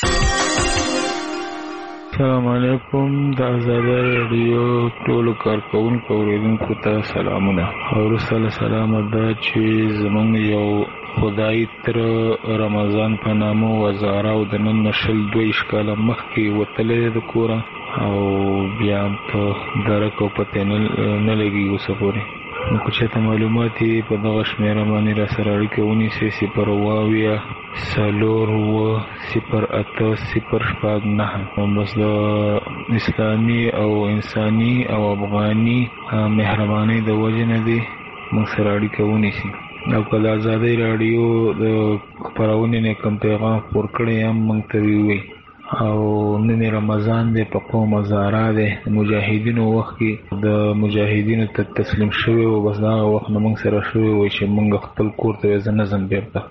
السلام علیکم. د ازادۍ راډیو ټولو کارکوونکو اورېدونکو ته سلامونه. وروسته له سلامه دا چې زموږ یو خدای تر رمضان په نامه وزاره او د نن نه شل دویشت کاله مخکې وتلی د کوره او بیا په درک او پته نه لګېږي اوسه پورې. نو که چېرته معلومات یې په دغه شمېره باندې را سره اړیکه ونیسئ صفر اوه اویا څلور اوه صفر اته صفر شپږ نهه. بس د اسلامي او انساني او افغاني مهربانۍ د وجې نه دې موږ سره اړیکه ونیسي. او که د ازادۍ راډیو د خپرونې نه کوم پیغام خپور کړی هم موږ ته ووایي. او نن رمضان دی په قوم هزاره دی مجاهدینو وخت کې د مجاهدینو ته تسلیم شوی و بس دغه وخت نه موږ سره شوی وای چې موږ خپل کور ته زه نه ځم بیرته.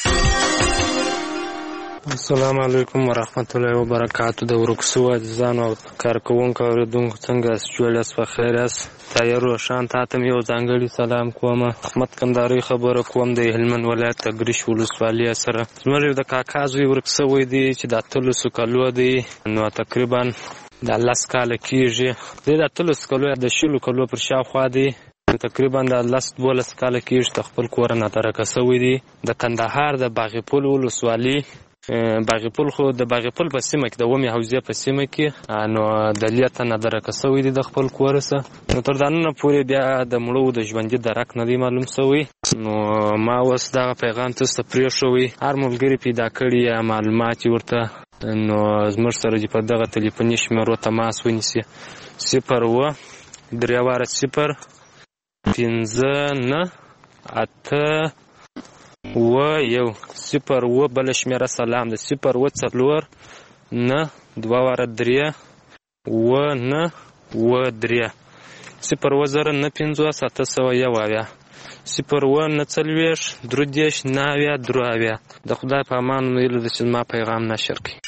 السلام علیکم ورحمت الله وبرکاتو. د ورک شوو عزیزانو او کارکوونکو اورېدونکو څنګه یاست؟ جوړ یاست؟ په خیر یاست؟ طاهر روښان تا ته مې یو ځانګړي سلام کوم. احمد کندهاري خبره کوم د هلمند ولایت تګریش ولسوالۍ سره. زموږ د کاکا زوی ورک شوی دی چې د اتلسو کالو دی نو تقریبا د لس کاله کېږي. دی د اتلسو کالو د شلو کالو پر شاوخوا دی تقریبا د لس دولس کاله کېږي د خپل کور نه ترکه شوی دی. د کندهار د باغپل ولسوالۍ باغپل خو د باغپل په سیمه کې د ومې حوزې په سیمه کې نو د لیته نه درکه شوی دی د خپل کور څخه. نو تر دا نن پورې بیا د مړو د ژوندي درک نه دی معلوم شوی. نو ما اوس دغه پیغام تاسو ته پرېښوی. هر ملګري پیدا کړي یا معلومات ورته نو زموږ سره دې په دغه تلیفوني شمېرو تماس ونیسي. صفر اوه درې واره صفر پنځه نه اته اوه یو صفر اوه بله شمېره سلام ده صفر اوه څلور نه دوه واره درې اوه نه اوه درې صفر اوه زره نه پنځوس اته سوه یو اویا صفر اوه نه څلوېښت درې دېرش نه اویا درې اویا. د خدای په امان ویلو ده چې زما پیغام نشر کړي.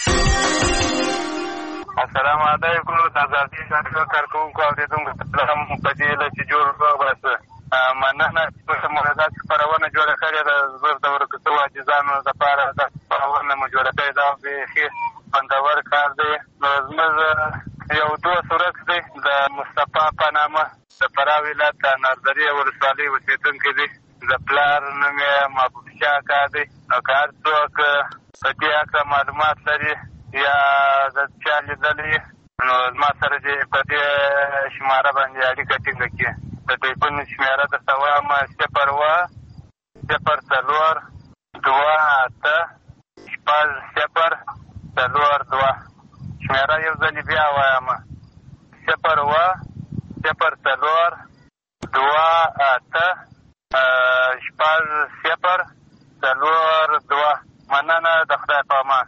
السلام علیکم. د ازادۍ راډیو کارکوونکو اورېدونکو سلام په دې هیله چې جوړ وباسه. مننه چې موږ دا خپرونه جوړه کړې ده. زه د ورکو شوو عاجزانو لپاره دا خپرونه مو جوړه کړې ده. بیخي خوندور کار دی. نو زموږ یو دوست ورک دی د مصطفی په نامه د فراه ولایت د نردرې ولسوالۍ اوسېدونکی دی. د پلار نوم یې محبوب شاه اکا دی. نو که هر څوک په دې هکله معلومات لري یا د چا لیدلي نو زما سره دې په دې شماره باندې اړیکه ټینګه کړي. د ټلیفون شمېره درته وایم صفر اوه صفر څلور دوه اته شپږ صفر څلور دوه. شمېره یو ځلې بیا وایم صفر اوه صفر څلور دوه اته شپږ صفر څلور دوه. مننه. د خدای په امان.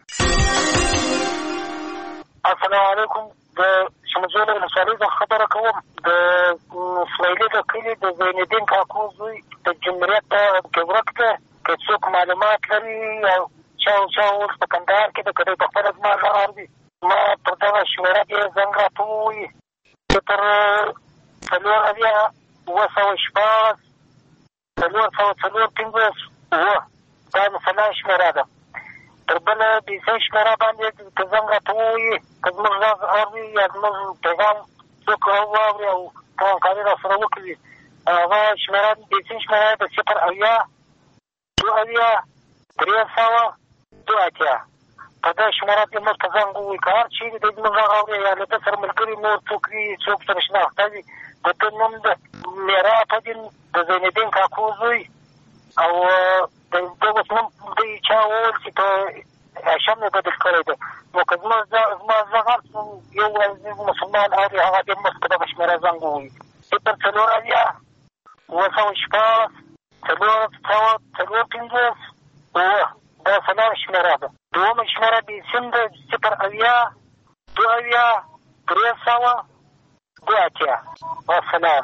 السلام علیکم. د شمجوله ولسوالۍ څخه خبره کوم. د اسماعیلي د کلي د زینالدین کاکو زوی د جمهوریت کې ورک دی. که څوک معلومات لري او چا او چا اوس په کندهار کې ده که دی په خپله زما غږ اوري ما پر دغه شمېره کې زنګ راته ووایي. صفر څلور اویا اوه سوه شپږ څلور سوه څلور پنځوس اوه دا مثلا شمېره ده. تر بله بیسۍ شمېره باندې که زنګ راته ووایي که زموږ غږ اوري یا زموږ پیغام څوک واوري او همکاري را سره وکړي هغه شمېره بیسۍ شمېره د صفر اویا دوه اویا درې سوه دوه اتیا. په دې شمېره کې موږ ته زنګ ووایي. که هر چېرې دی زموږ غږ اوري یا له ده سره ملګري نور څوک وي څوک سره شناخته وي د ده نوم د میرا په دین د زینالدین کاکو زوی او د اوس نوم دوی چا وویل چې په هاشم مې بدل کړی دی نو که زما زما زه غرض یو مسلمان اوري هغه دې مخ ته دغه شمېره زنګ ووایي صفر څلور اویا اووه سوه شپاړس څلور سوه څلور پنځوس اووه دا څلور شمېره ده دومه شمېره بې سیم ده صفر اویا دوه اویا درې سوه دوه اتیا والسلام.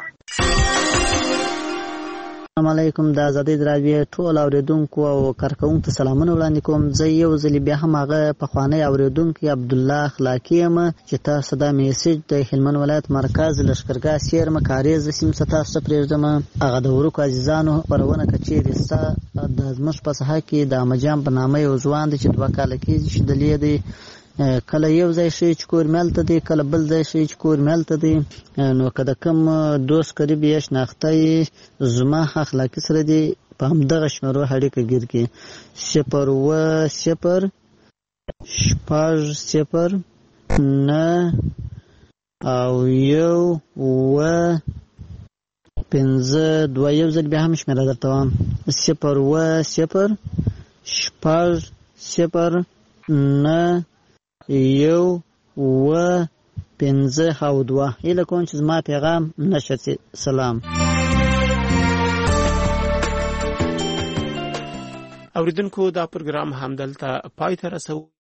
السلام علیکم. د ازادۍ راډیو ټول اوریدونکو او کارکوونکو ته سلامونه وړاندې کوم. زه یو ځل بیا هم هغه پخوانی اوریدونکی عبدالله اخلاقی یم چې تاسو دا میسج د هلمند ولایت مرکز لښکرګاه سیرمه کاریز سیمې څخه تاسو ته پرېږدم. هغه د ورکو عزیزانو خپرونه که چیرې ستا د زموږ په ساحه کې د احمدجان په نامه یو ځوان دی چې دوه کاله کېږي چې دلې دی کله یو ځای شي چې کور ملته دی کله بل ځای شي چې کور ملته دی نو که د کوم دوست قریب یې شناخته یې زما اخلاقي سره دی په همدغه شمېرو اړیکه ګیر کړي صفر اووه صفر شپږ صفر نه او یو اووه پنځه دوه یو ځل بیا هم شمېره درته وایم صفر اووه صفر شپږ صفر نه یو اووه پنځه او دوه. هیله کوم چې زما پیغام نشر شي. سلام. اوریدونکو دا پروګرام همدلته پای ته رسوو.